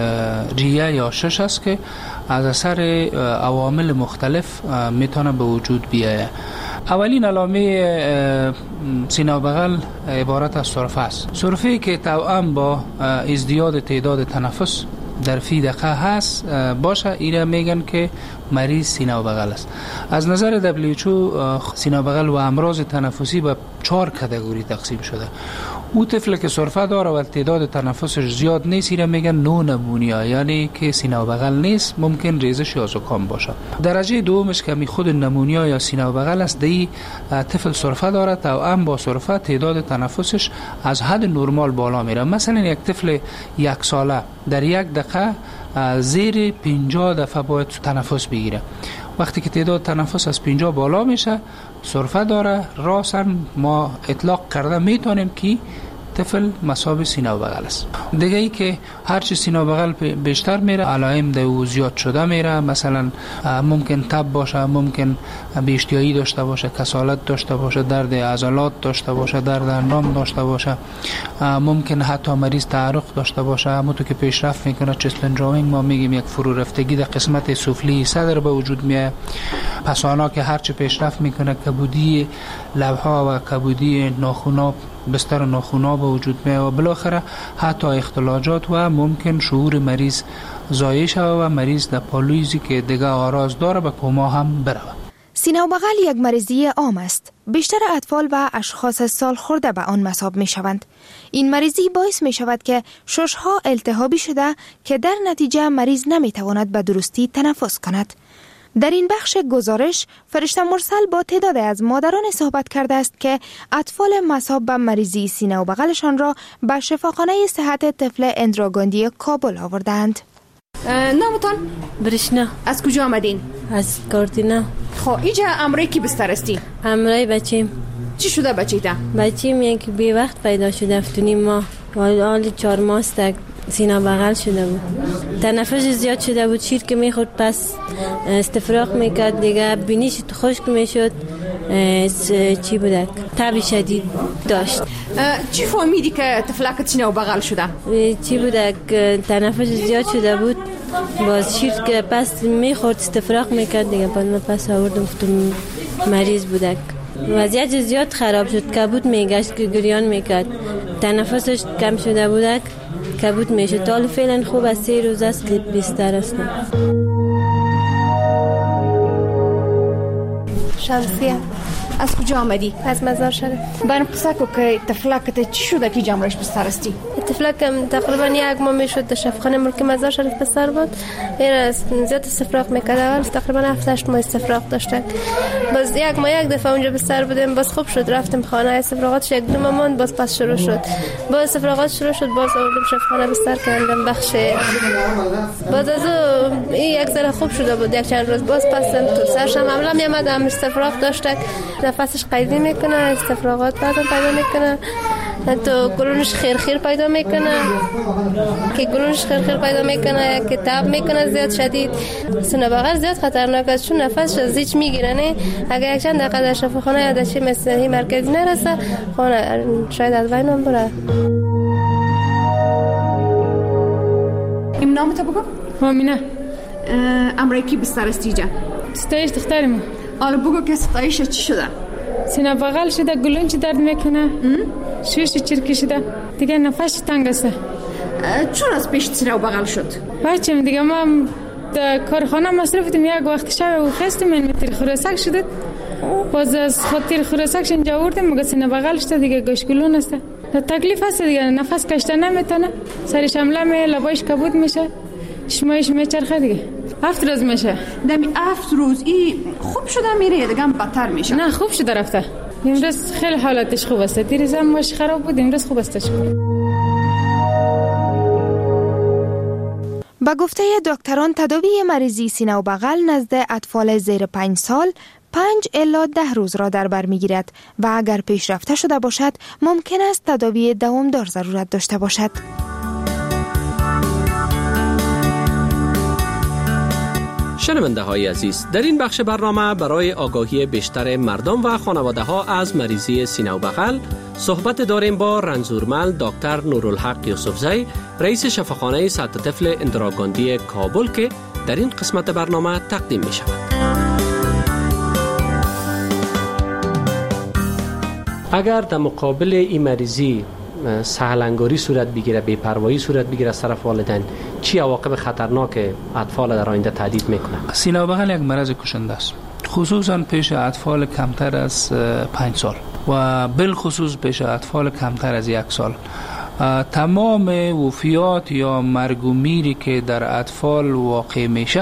ریه یا شش است که از اثر عوامل مختلف میتونه به وجود بیاید. اولین علامه سینه و بغل عبارت از سرفه است. سرفه‌ای که توأم با ازدیاد تعداد تنفس در فی دقیقه هست باشه، اینا میگن که مریض سینه و بغل است. از نظر WHO سینه و بغل و امراض تنفسی به 4 کاتگوری تقسیم شده. او طفل که سرفه داره و تعداد تنفسش زیاد نیست اینا میگن نو نمونیا، یعنی که سینه و بغل نیست، ممکن ریزش یا زکام باشه. درجه دومش که خود نمونیا یا سینه و بغل است، دی طفل سرفه داره، توأم با سرفه تعداد تنفسش از حد نرمال بالا میره. مثلا یک طفل 1 ساله در 1 دقیقه زیر 50 دفعه باید تنفس بگیره. وقتی که تعداد تنفس از 50 بالا میشه سرفه داره، راساً ما اطلاق کرده میتونیم که طفل مصاب سینه و بغل است. دیگه ای که هرچی سینه و بغل بیشتر میره علائم دو زیاد شده میره، مثلا ممکن تب باشه، ممکن بی‌اشتهایی داشته باشه، کسالت داشته باشه، درد عضلات داشته باشه، درد اندام داشته باشه، ممکن حتی مریض تعرق داشته باشه. همونطور که پیشرفت میکنه چست پنجامینگ ما میگیم یک فرو رفتگی در قسمت سفلی صدر به وجود میاد. پسانا که هرچی پیشرفت میکنه کبودی لبها و کبودی ناخونا بستر ناخونا به وجود میاد و بالاخره حتی اختلاجات و ممکن شعور مریض ضایع شود و مریض در پالویزی که دیگه آراز داره به کما هم بره. سینه و بغل یک مریضی عام است. بیشتر اطفال و اشخاص سال خورده به آن مصاب می شوند. این مریضی باعث می شود که ششها التهابی شده که در نتیجه مریض نمی تواند به درستی تنفس کند. در این بخش گزارش فرشته مرسل با تعدادی از مادران صحبت کرده است که اطفال مصاب به مریضی سینه و بغلشان را به شفاخانه صحت طفل اندراگاندی کابل آوردند. نامتان؟ برشنا. از کجا آمدین؟ از کارتینا. خب اینجا امرای کی بستر استی؟ امرای بچیم. چی شده بچیتا؟ بچیم یک بی وقت پیدا شده افتونی ما حال 4 ماه است سینه بغل شده بود، تنفس زیاد شده بود، شیر که میخورد پس استفراغ میکرد دیگه، بینیش خشک میشد، چی بودک تب شدید داشت. چی فهمیدی که طفلک سینه و بغل شده؟ چی بودک تنفس زیاد شده بود، باز شیر که پس میخورد استفراغ میکرد دیگه، بعد پس آوردم گفتم مریض بودک. وضعیت زیاد خراب شد، کبود میگشت که گریان میکرد، تنفسش کم شده بودک، کبود میشه. تا فعلا خوب است، 3 روز است که بیستر است. شمسیه از کجا آمدی؟ از مزار شریف. برام قصه کو که تفلکت چی شده که جامرش بسترستی؟ تفلکم تقریبا یک ماه میشد در شفاخانه ملک مزار شریف بستر بود. زیاد استفراغ میکرد. اول تقریبا 7-8 ماه استفراغ داشتن. باز یک ماه یک دفعه اونجا بستر بودیم، باز خوب شد، رفتیم خانه استفراغاتش 1-2 ماه ماند، باز پس شروع شد. باز استفراغات شروع شد، باز آوردیم شفاخانه بستر کردم بخش. باز از این یک ذره خوب شده بود، یک چند روز باز پسم تو سرش هم عملا میامد، هم استفراغ داشته، نفسش قیدی میکنه، استفراغات بعدم پیدا میکنه، تو گلونش خیر پیدا میکنه که گلونش خیر پیدا میکنه که تب میکنه زیاد شدید. سینه بغل زیاد خطرناک است چون نفسش از هیچ میگیره. نه اگر یک چند دقیقه در شفاخانه یا در چی مثل این مرکزی نرسه خانه شاید از بین هم بره. این نام تو بگو؟ مامینه. امریکی بسترستی جا؟ ستایش دخترمه. آره بگو که ستایش چی شده؟ سینه بغل شده، گلونچ درد میکنه، شویش چرکی شده، دیگه نفسش تنگ است. چون از پیش سینه بغل شد؟ بچم دیگه ما در کارخانه مصرف بودیم، یک وقت شب و خستیم این تیر خورسک شده، باز از خاطر خورسکش اینجا آوردیم، مگه سینه بغل شده دیگه، گوش گلون است. تکلیف هست دیگه، نفس کشیدن نمیتونه، سرش حمله می، لبایش کبود میشه، چشمایش میچرخه دیگه. 7 روز میشه. دمی 7 روز این خوب شده میره یا دیگه بدتر میشه؟ نه خوب شده رفته. امروز خیلی حالتش خوب است. دیروز هم ماش خراب بود، امروز خوب است. با گفته دکتران تداوی مریضی سینه و بغل نزد اطفال زیر 5 سال 5 الی 10 روز را در بر میگیرد و اگر پیشرفته شده باشد ممکن است تداوی دوامدار ضرورت داشته باشد. شنونده های عزیز، در این بخش برنامه برای آگاهی بیشتر مردم و خانواده ها از مریضی سینه و بغل صحبت داریم با رنځورمل دکتر نورالحق یوسفزی، رئیس شفاخانه سطح طفل اندراگاندی کابل که در این قسمت برنامه تقدیم می شود. اگر در مقابل این مریضی سهلنگاری صورت بگیره، بی‌پروایی صورت بگیره از طرف والدین، چی عواقب خطرناک اطفال در آینده تهدید میکنه؟ سینه و بغل یک مرض کشنده است، خصوصا پیش اطفال کمتر از 5 سال و بالخصوص پیش اطفال کمتر از 1 سال. تمام وفیات یا مرگ و میری که در اطفال واقع میشه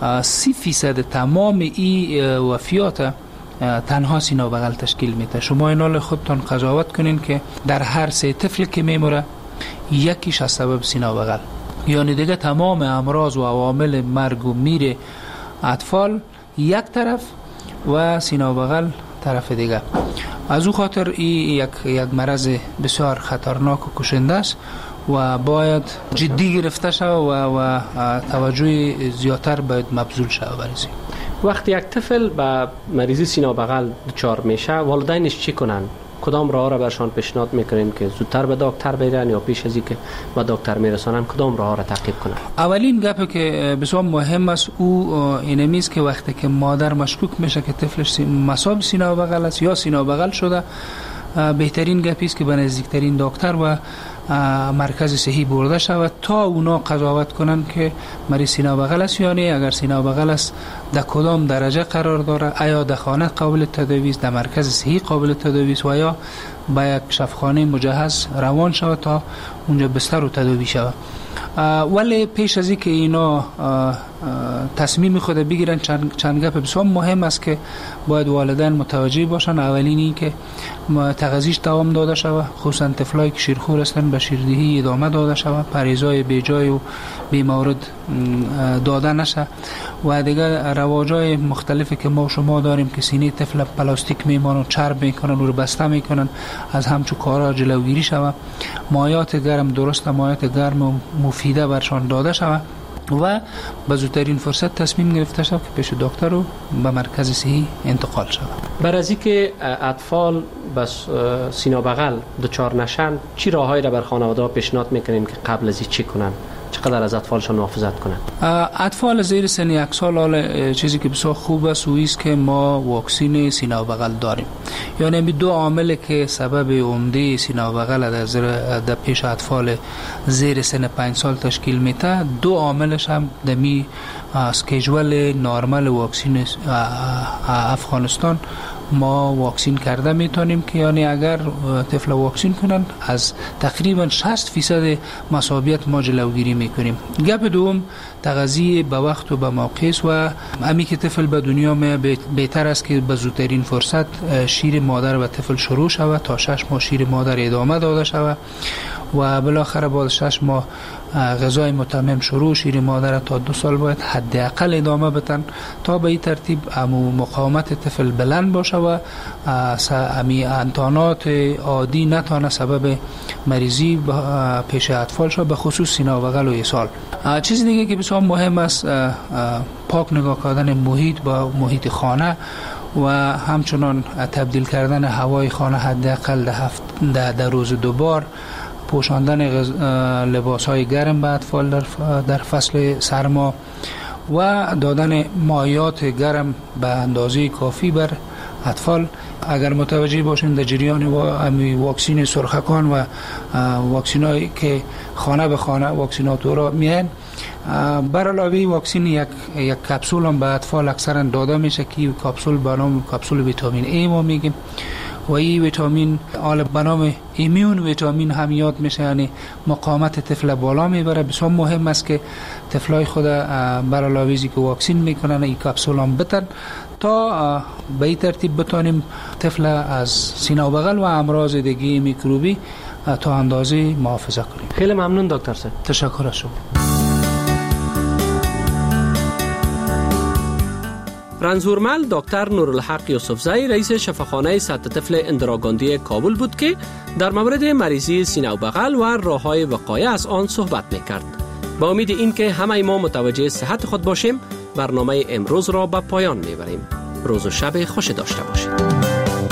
30% تمام این وفیات تنها سینه و بغل تشکیل میده. شما اینال خودتان قضاوت کنین که در هر 3 طفل که میموره یکیش از سبب سینه و بغل، یعنی دیگه تمام امراض و عوامل مرگ و میر اطفال یک طرف و سینه و بغل طرف دیگه. از او خاطر این یک مرض بسیار خطرناک و کشنده است و باید جدی گرفته شود و توجه زیادتر باید مبذول شود برای. وقتی یک طفل به مریضی سینه و بغل دچار میشه والدینش چی کنن؟ کدام راه را برشان پیشنهاد میکنین که زودتر به دکتر برن یا پیش از اینکه به دکتر میرسانن کدام راه را تعقیب کنن؟ اولین گپی که بسیار مهم است او اینمی است که وقتی که مادر مشکوک میشه که طفلش مصاب سینه و بغل است یا سینه و بغل شده، بهترین گپی است که به نزدیکترین دکتر و مرکز صحی برده شود تا اونا قضاوت کنن که مریض سینه و بغل است یا نه. اگر سینه و بغل است در کدام درجه قرار داره، آیا در خانه قابل تداوی است، در مرکز صحی قابل تداوی است و یا به یک شفاخانه مجهز روان شود تا اونجا بستر و تداوی شود. ولی پیش از اینکه اینا تصمیم خود بگیرن چند گپ بسیار مهم است که باید والدین متوجه باشن. اولین این که تغذیش دوام داده شود، خصوصا طفلایی که شیرخور هستند به شیردهی ادامه داده شود، پریزای بیجای و بیمورد داده نشه و دیگر رواجای مختلفی که ما شما داریم که سینه طفل پلاستیک میمانن، چرب میکنن و بسته میکنن، از همچون کارا جلوگیری شود. مایات گرم درست، مایات گرم و مفیده برشان داده شود و به زودترین فرصت تصمیم گرفته شود که پیش دکتر و به مرکز صحی انتقال شود. بر از اینکه اطفال بس سینه و بغل دچار نشن، چی راههایی را بر خانواده پیشنهاد میکنیم که قبل از این چی کنن؟ چقدر از اطفالشان محافظت کنن؟ اطفال زیر سن 1 سال حال چیزی که بسیار خوب است و است که ما واکسین سینه و بغل داریم. یعنی این 2 عامل که سبب عمده سینه و بغل در پیش اطفال زیر سن 5 سال تشکیل میده، 2 عاملش هم دمی اسکیجول نورمال واکسین افغانستان ما واکسین کرده میتونیم که یعنی اگر طفل واکسین کنن از تقریبا 60% مصابیت ما جلوگیری میکنیم. گپ دوم تغذیه به وقت و به موقع و امی که طفل به دنیا می بهتر است که به زودترین فرصت شیر مادر و طفل شروع شود تا 6 ماه شیر مادر ادامه داده شود و بالاخره بعد 6 ماه غذای متمم شروع شیر مادر تا 2 سال باید حداقل ادامه بدن تا به این ترتیب مقاومت طفل بلند باشه و امی انتانات عادی نتانه سبب مریضی پیش اطفال شد، به خصوص سینه و بغل و اسهال. چیز دیگه که بسیار مهم است پاک نگاه کردن محیط با محیط خانه و همچنان تبدیل کردن هوای خانه حداقل در روز 2 بار، پوشاندن لباس‌های گرم به اطفال در فصل سرما و دادن مایعات گرم به اندازه کافی بر اطفال. اگر متوجه باشیم در جریان واکسین سرخکان و واکسینایی که خانه به خانه واکسیناتورها میان، بر علاوه واکسین یک کپسول هم به اطفال اکثرا داده میشه که کپسول به نام کپسول ویتامین ای ما میگیم و این ویتامین به نام ایمیون ویتامین هم یاد میشه، یعنی مقاومت طفل بالا میبره. بسیار مهم است که طفلای خود بر علاوه که واکسین میکنن این کپسول هم بتن تا به این ترتیب بتانیم طفل از سینه و بغل و امراض دیگه میکروبی تا اندازه محافظه کنیم. خیلی ممنون دکتر صاحب. تشکر از شما. رنزورمل دکتر نورالحق یوسفزئی رئیس شفاخانه سطح طفل اندراگاندی کابل بود که در مورد مریضی سینه و بغل و راه‌های وقایع از آن صحبت می‌کرد. با امید اینکه همه ما متوجه صحت خود باشیم، برنامه امروز را به پایان می‌بریم. روز و شب خوش داشته باشید.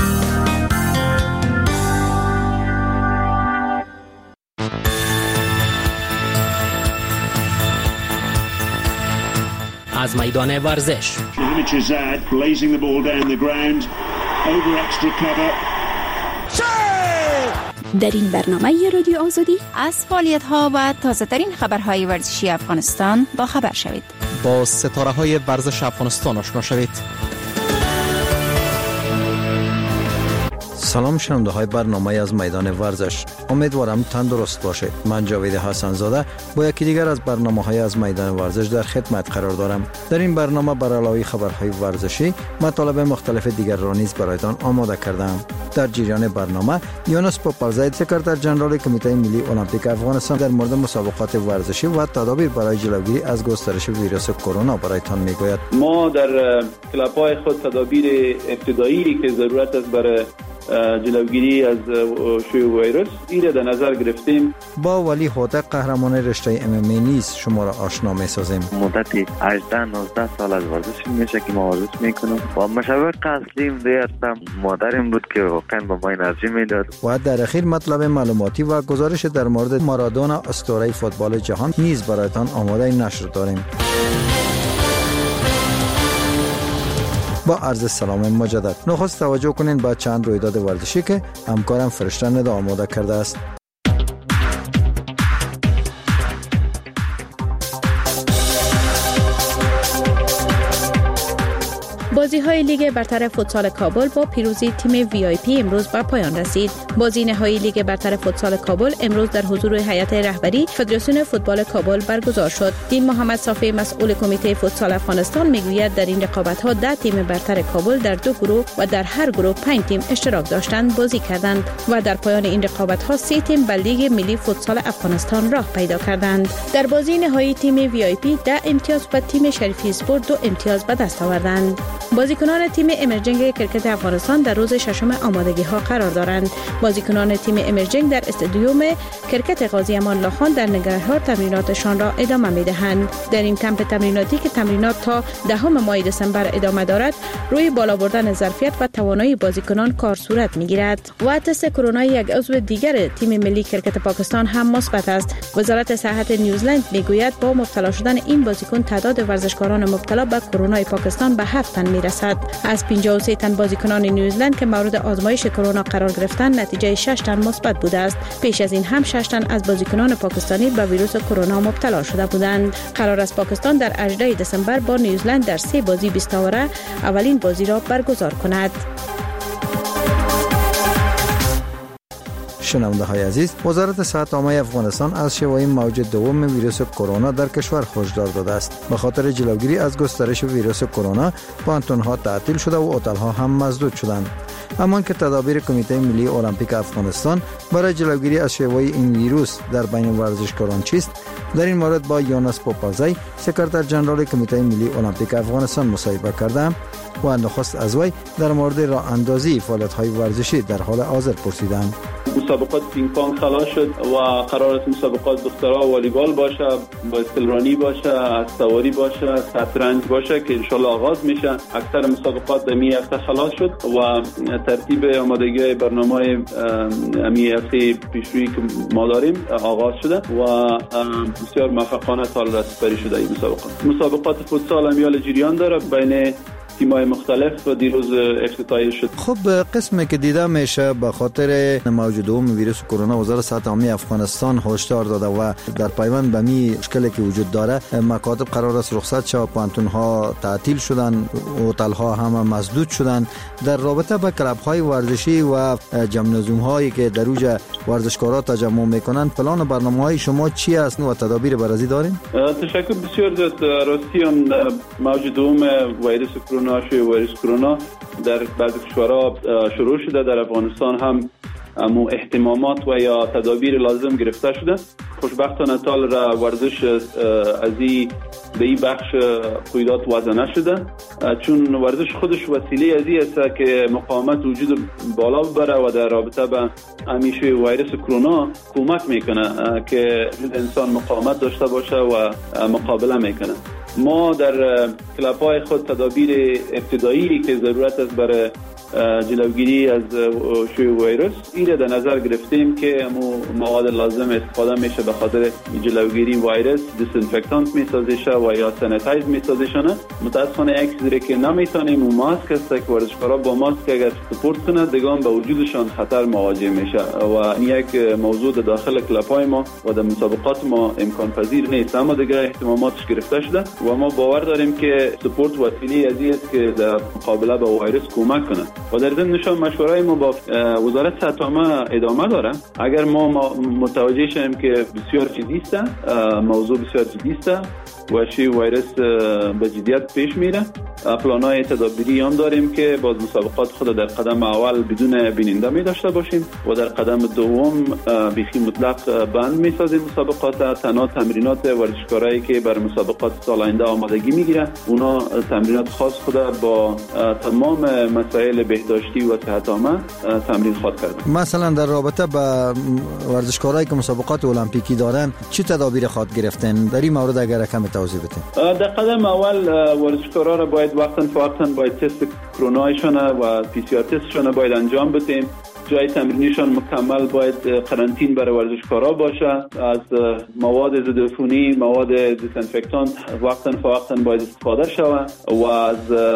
از میدان ورزش در این برنامه رادیو آزادی از فعالیت‌ها و تازه‌ترین خبرهای ورزشی افغانستان با خبر شوید. با ستاره‌های ورزش افغانستان آشنا شوید. سلام شنونده های برنامه از میدان ورزش، امیدوارم تندرست باشید. من جاوید حسن زاده با یکی دیگر از برنامه های از میدان ورزش در خدمت قرار دارم. در این برنامه بر علاوه خبرهای ورزشی مطالب مختلف دیگر را نیز برایتان آماده کردم. در جریان برنامه یونس پاپلزی سکرتر جنرال کمیته ملی المپیک افغانستان در مورد مسابقات ورزشی و تدابیر برای جلوگیری از گسترش ویروس کرونا برایتان میگوید. ما در کلاب‌های خود تدابیر ابتدایی که ضرورت است برای جلوگیری از شیوع ویروس ایره در نظر گرفتیم. با ولی هوتک قهرمان رشته MMA نیز شما را آشنا می‌سازیم. مدت 18-19 سال از ورزش میشه که ما ورزش میکنم و مشوق اصلیم دیرتم مادرم بود که واقعا با ما انرژی میداد. و در اخیر مطلب معلوماتی و گزارش در مورد مارادونا اسطوره فوتبال جهان نیز برایتان آماده نشر داریم. با عرض سلام مجدد، نخست توجه کنین با چند رویداد ورزشی که همکارم فرشته ندا آماده کرده است. بازی‌های لیگ برتر فوتسال کابل با پیروزی تیم VIP امروز به پایان رسید. بازی نهایی لیگ برتر فوتسال کابل امروز در حضور هیئت رهبری فدراسیون فوتبال کابل برگزار شد. دین محمد صافی مسئول کمیته فوتسال افغانستان میگوید در این رقابت‌ها 10 تیم برتر کابل در 2 گروه و در هر گروه 5 تیم اشتراک داشتند بازی کردند و در پایان این رقابت‌ها 3 تیم به لیگ ملی فوتسال افغانستان راه پیدا کردند. در بازی نهایی تیم VIP 10 امتیاز و تیم شریفی اسپورت 2 امتیاز به دست آوردند. بازیکنان تیم امرجنگ کرکت افغانستان در روز ششم آمادگی‌ها قرار دارند. بازیکنان تیم امرجنگ در استادیوم کرکت قاضی امان الله خان در نگرهار تمریناتشان را ادامه می‌دهند. در این کمپ تمریناتی که تمرینات تا 10 ماه دسامبر ادامه دارد، روی بالا بردن ظرفیت و توانایی بازیکنان کار صورت می‌گیرد. و تست کرونا یک عضو دیگر تیم ملی کرکت پاکستان هم مثبت است. وزارت صحت نیوزلند می‌گوید با مبتلا شدن این بازیکن تعداد ورزشکاران مبتلا به کرونا پاکستان به 7 تن میرسد. از 53 تن بازیکنان نیوزلند که مورد آزمایش کرونا قرار گرفتند نتیجه 6 تن مثبت بوده است. پیش از این هم 6 تن از بازیکنان پاکستانی به ویروس کرونا مبتلا شده بودند. قرار است پاکستان در 18 دسامبر با نیوزلند در 3 بازی 20 اوره اولین بازی را برگزار کند. شنونده های عزیز، وزارت صحت عامه افغانستان از شیوع موج دوم ویروس کرونا در کشور هشدار داده است. به خاطر جلوگیری از گسترش ویروس کرونا، پانتون‌ها تعطیل شده و هتل‌ها هم مسدود شدند. اما که تدابیر کمیته ملی المپیک افغانستان برای جلوگیری از شیوع این ویروس در بین ورزشکاران چیست؟ در این مورد با یونس پوپازی، سکرتر جنرال کمیته ملی المپیک افغانستان مصاحبه کردم و نخست از وی در مورد راه اندازی فعالیت‌های ورزشی در حال حاضر پرسیدم. مسابقات پینگ پونگ خلاص شد و قرار است مسابقات دخترها والیبال باشه، بایسکلرانی باشه، اسطواری باشه، شطرنج باشه که ان شاءالله آغاز میشه. اکثر مسابقات در این هفته خلاص شد و ترتیب آمادگی برنامه امی هفته پیشرویی که ما داریم آغاز شده و بسیار موفقانه سال رسپری شده این مسابقات فوتسال امیال جریان داره بین تیم‌های مختلف و دیروز افتتاحیه شد. خب قسمی که دیده میشه به خاطر موج دوم ویروس کرونا، وزارت صحت عامه افغانستان هشدار داده و در پیوند به می مشکلی که وجود داره مکاتب قرار است رخصت شود، پانتون‌ها تعطیل شدن، هتل‌ها هم مسدود شدن. در رابطه با کلب‌های ورزشی و جمنازیوم‌هایی که در اوج ورزشکارا تجمع میکنن، پلان و برنامه‌های شما چی است و تدابیر برازی دارین؟ تشکر بسیار زیاد. راستی موج دوم ویروس ویروس کرونا در بعضی کشورها شروع شده، در افغانستان هم اهتمامات و یا تدابیر لازم گرفته شده. خوشبختانه تال را ورزش از به این بخش قیدات وضع نشده، چون ورزش خودش وسیله ازی است که مقاومت وجود بالا ببره و در رابطه با همیشه ویروس کرونا کمک میکنه که انسان مقاومت داشته باشه و مقابله میکنه. ما در کلب‌های خود تدابیر ابتدایی که ضرورت است برای جلوگیری از شیوع ویروس این در نظر گرفتیم که مواد لازم استفاده میشه به خاطر جلوگیری ویروس، دیسینفکتانت میسازیشه و یا سانیتایز میسازیشونه. متاسفانه یک چیزی که نمیتونیم و ماسک است که ورزشکارا با ماسک اگر سپورت کنه دیگه به وجودشان خطر مواجه میشه و این یک موضوع داخل کلب‌های ما و در مسابقات ما امکان پذیر نیست، اما دیگه اهتماماتش گرفته شده و ما باور داریم که سپورت وسیله ازی است که در مقابله با ویروس کمک کنه. و در ضمن نشان مشوره‌ای ما با وزارت صحت عامه ادامه داره. اگر ما متوجه شیم که بسیار جدی است، موضوع بسیار جدی است و شیوع ویروس به جدیت پیش میره، پلان‌های تدابیری هم داریم که باز مسابقات خود در قدم اول بدون بیننده می داشته باشیم و در قدم دوم بیخی مطلق بند می‌سازیم مسابقات. تنها تمرینات ورزشکارایی که بر مسابقات سال آینده آمادگی میگیرن اونا تمرینات خاص خود با تمام مسائل بهداشتی و صحت عامه تمرین خواهد کرد. مثلا در رابطه با ورزشکارایی که مسابقات المپیکی دارن چه تدابیر خواهد گرفتن؟ در این مورد اگر کمی توضیح بدین. در قدم اول ورزشکارا را باید وقتاً باید تست کرونایشون و پی سی آر تستشون باید انجام بدیم. جای تمرینیشان مکمل باید قرنطین برای ورزشکارا باشه. از مواد ضد عفونی، مواد دیسینفکتانت وقتاً باید استفاده شود و از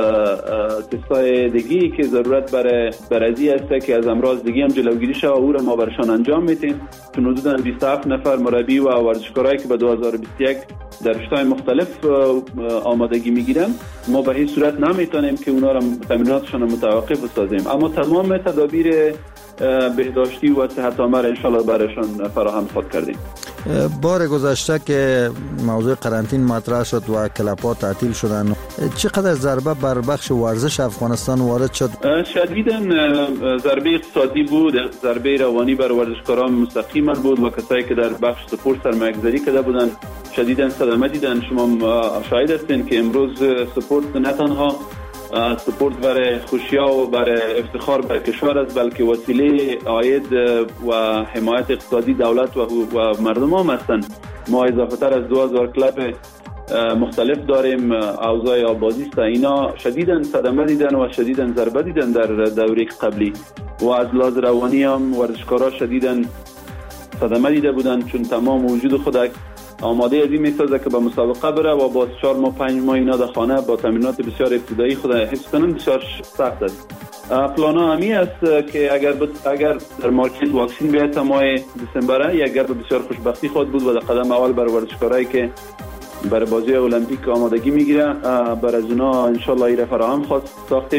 تستای دیگی که ضرورت برای برازی است که از امراض دیگی هم جلوگیری شود او را ما برشان انجام میدیم. چون حدوداً 27 نفر مربی و ورزشکارایی که به 2021 در رشته‌های مختلف آمادگی میگیرن، ما به هیچ صورت نمیتونیم که اونا را تمریناتشون متوقف بسازیم، اما تمام تدابیر بهداشتی و صحت عامه را انشالله برایشان فراهم خواهد کردیم. بار گذشته که موضوع قرنطین مطرح شد و کلب‌ها تعطیل شدن، چقدر ضربه بر بخش ورزش افغانستان وارد شد؟ شدیداً ضربه اقتصادی بود، ضربه روانی بر ورزشکاران مستقیما بود و کسایی که در بخش سپورت سرمایه‌گذاری کرده بودند شدیداً صدمه دیدن. شما شاهد هستین که امروز سپورت نه تنها سپورت برای خوشیا و برای افتخار بر کشور است، بلکه وسیله عاید و حمایت اقتصادی دولت و مردم هم هستند. ما اضافه تر از 2000 کلب مختلف داریم. اوضاع آبادی است، اینا شدیداً صدمه دیدن و شدیداً ضربه دیدن در دوره قبلی و از لحاظ روانی هم ورزشکارا شدیداً صدمه دیده بودند، چون تمام وجود خود آماده ازی میسازه که به مسابقه بره و با 4 ماه 5 ماه اینا در خانه با تمرینات بسیار ابتدایی خود حفظ کنن بسیار سخت است. پلان همی است که اگر در مارکت واکسین بیاد تا ماه دسامبر، اگر بسیار خوشبختی خود بود و در قدم اول بر ورزشکارایی که برای بازی المپیک آمادگی میگیره بر از اونا ان شاء الله ایره فراهم خواست ساختیم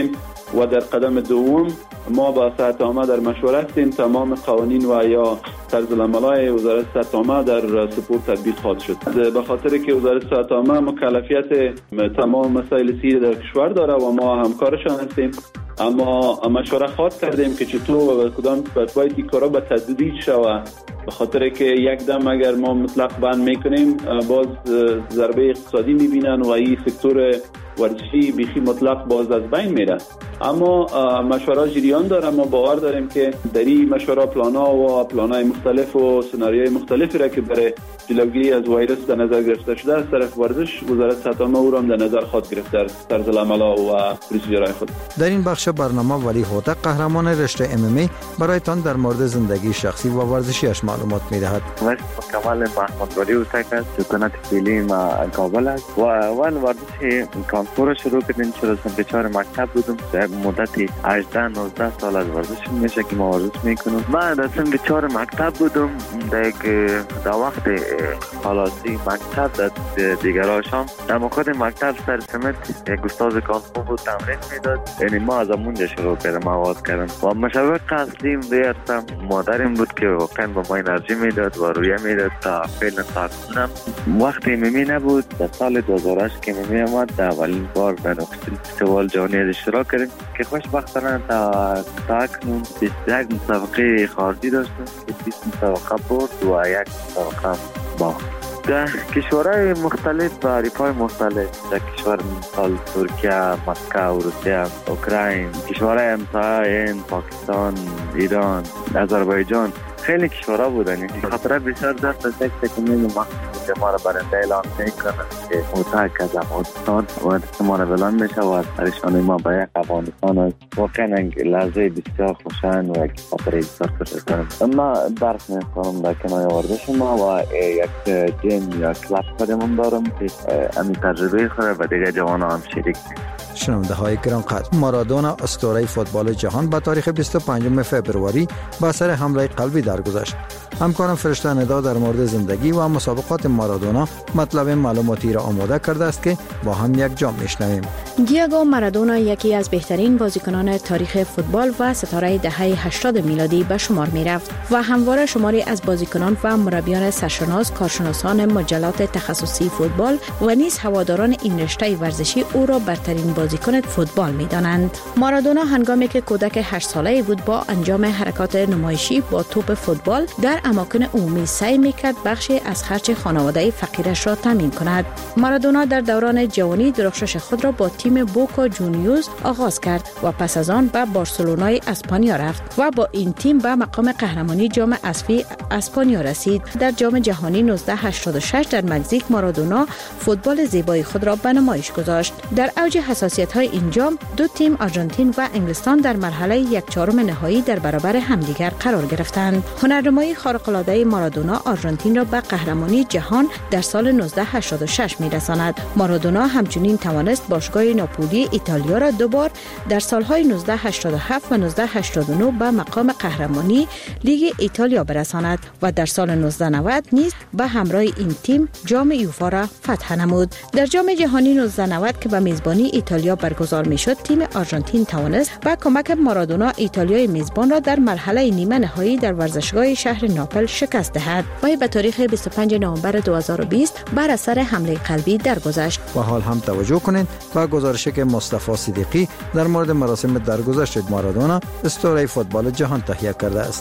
و در قدم دوم ما با صحت عامه در مشوره هستیم. تمام قوانین و یا طرز العمل‌های وزارت صحت عامه در سپورت تطبیق خواهد شد، به خاطر که وزارت صحت عامه مکلفیت تمام مسائل صحی در کشور داره و ما همکارشان هستیم. اما مشوره خواهد کردیم که چطور و کدام باید این کارا به تدریج شود، به خاطر که یک دم اگر ما مطلق بند میکنیم باز ضربه اقتصادی میبینن و این سکتور ورزشی بیخی مطلق باز از بین میره. اما مشوره جریان داره. ما باور داریم که در این مشوره پلان‌های مختلف و سناریوهای مختلفی را که برای جلوگیری از ویروس در نظر گرفته شده از طرف ورزش، وزارت صحت عامه او را در نظر خواهد گرفت در طرز العمل‌ها و پروسیجرهای خود. در این بخش برنامه ولی هوتک قهرمان رشته MMA برایتان در مورد زندگی شخصی و ورزشیش معلومات می‌دهد. کمال محمد ولی هوتک است، سکونت فعلی ما کابل است و ورزش کانکور شروع کردیم. چرا بیچاره مکتب بودم، در مدت 18-19 سال از ورزش میشه که ما ورزش میکنم. بعد از این بیچاره مکتب بودم، در وقت خلاصی مکتب در دیگراشم در موقع مکتب سر سمت یک استاد کانکور بود تمرین میداد. یعنی ما از اونجا شروع کردم آغاز کردم و مشوق اصلیم بیارتم مادرم بود که واقعا با ما انرژی میداد و رویه میداد تا فعلا کنم. وقتی میمی نبود در سال 2008 که میمی آمد در اولین بار در فستیوال جهانی اشتراک کردیم که خوشبختانه تا اکنون 21 مسابقه خارجی داشتیم که 20 مسابقه برد و یک مسابقه باخت. در کشورهای مختلف و اروپای مختلف، در کشور مثال ترکیه، مسکو، روسیه، اوکراین، کشورهای همسایه هند، پاکستان، ایران، آذربایجان، خیلی کشورها بودن. خاطره بسیار دست از یک تکنیل که ما را برنده اعلان میکنن که هوتک از افغانستان و دست ما را اعلان میشه و از پریشانی ما به یک افغانستان است. واقعا لحظه بسیار خوشایند و یک خاطره بسیار خوشایند. ما درس میخونم در کنار ورزش ما و یک جیم یا کلاب خودمون دارم که همین تجربه خوره و دیگه جوانان هم شریک شنونده های گرانقدر، مارادونا اسطوره فوتبال جهان به تاریخ 25 فوریه با اثر حمله قلبی درگذشت. همکارم فرشته ندا در مورد زندگی و مسابقات مارادونا مطلب معلوماتی را آماده کرده است که با هم یک جا میشنویم. دیگو مارادونا یکی از بهترین بازیکنان تاریخ فوتبال و ستاره دهه 80 میلادی به شمار می رفت و همواره شماری از بازیکنان و مربیان سرشناس، کارشناسان مجلات تخصصی فوتبال و نیز هواداران این رشته ورزشی او را برترین بازیکن فوتبال می دانند. مارادونا هنگامی که کودک 8 ساله بود با انجام حرکات نمایشی با توپ فوتبال در اماکن عمومی سعی می‌کرد بخشی از خرج خانواده فقیرش را تامین کند. مارادونا در دوران جوانی درخشش خود را با تیم بوکا جونیورز آغاز کرد و پس از آن به بارسلونای اسپانیا رفت و با این تیم به مقام قهرمانی جام اسفی اسپانیا رسید. در جام جهانی 1986 در مکزیک مارادونا فوتبال زیبای خود را به نمایش گذاشت. در اوج حساسیت‌های این جام دو تیم آرژانتین و انگلستان در مرحله 1/4 نهایی در برابر همدیگر قرار گرفتند. هنرنمای خارق‌العاده مارادونا آرژانتین را به قهرمانی جهان در سال 1986 می‌رساند. مارادونا همچنین توانست باشگاه ناپولی ایتالیا را دوبار در سالهای 1987 و 1989 به مقام قهرمانی لیگ ایتالیا برساند و در سال 1990 نیز به همراه این تیم جام یوفا را فتح نمود. در جام جهانی 1990 که به میزبانی ایتالیا برگزار می‌شد، تیم آرژانتین توانست با کمک مارادونا ایتالیای میزبان را در مرحله نیمه نهایی در ورزشگاه شهر ناپل شکست دهد. وی به تاریخ 25 نوامبر 2020 بر اثر حمله قلبی درگذشت. و حال هم توجه کنید به گزارشی که مصطفی صدیقی در مورد مراسم درگذشت مارادونا اسطوره فوتبال جهان تهیه کرده است.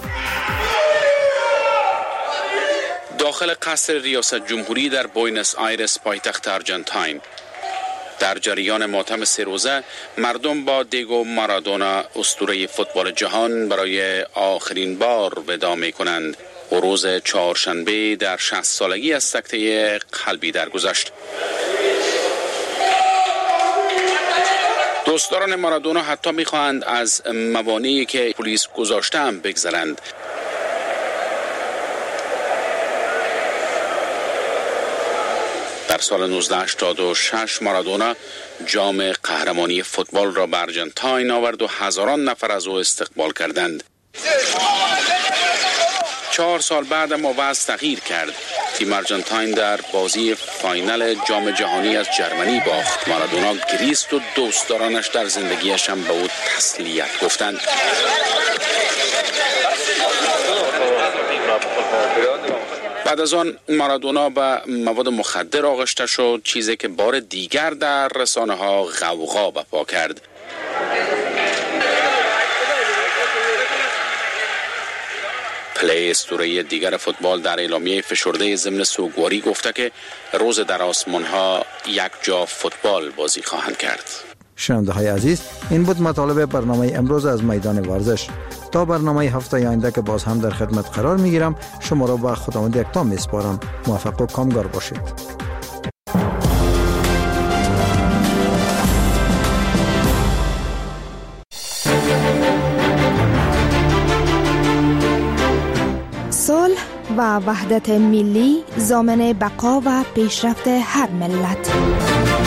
داخل قصر ریاست جمهوری در بوینس آیرس پایتخت آرژانتین در جریان ماتم 3 روزه مردم با دیگو مارادونا اسطوره فوتبال جهان برای آخرین بار وداع می‌کنند. او روز چهارشنبه در 60 سالگی از سکته قلبی درگذشت. دوستداران مارادونا حتی می‌خواهند از موانعی که پلیس گذاشته هم بگذرند. در سال 1986 مارادونا جام قهرمانی فوتبال را به آرژانتین آورد و هزاران نفر از او استقبال کردند. 4 سال بعد ما وضع تغییر کرد. تیم ارجنتاین در بازی فاینال جام جهانی از جرمنی باخت. مارادونا گریست و دوستدارانش در زندگیش هم به او تسلیت گفتند. بعد از آن مارادونا به مواد مخدر آغشته شد، چیزی که بار دیگر در رسانه‌ها غوغا برپا کرد. پلی اسطوره دیگر فوتبال در اعلامیه فشرده ضمن سوگواری گفته که روز در آسمان‌ها یک جا فوتبال بازی خواهند کرد. شنونده های عزیز، این بود مطالب برنامه امروز از میدان ورزش. تا برنامه هفته آینده که باز هم در خدمت قرار میگیرم، شما را به خداوند یکتا میسپارم. موفق و کامگار باشید. صلح و وحدت ملی ضامن بقا و پیشرفت هر ملت.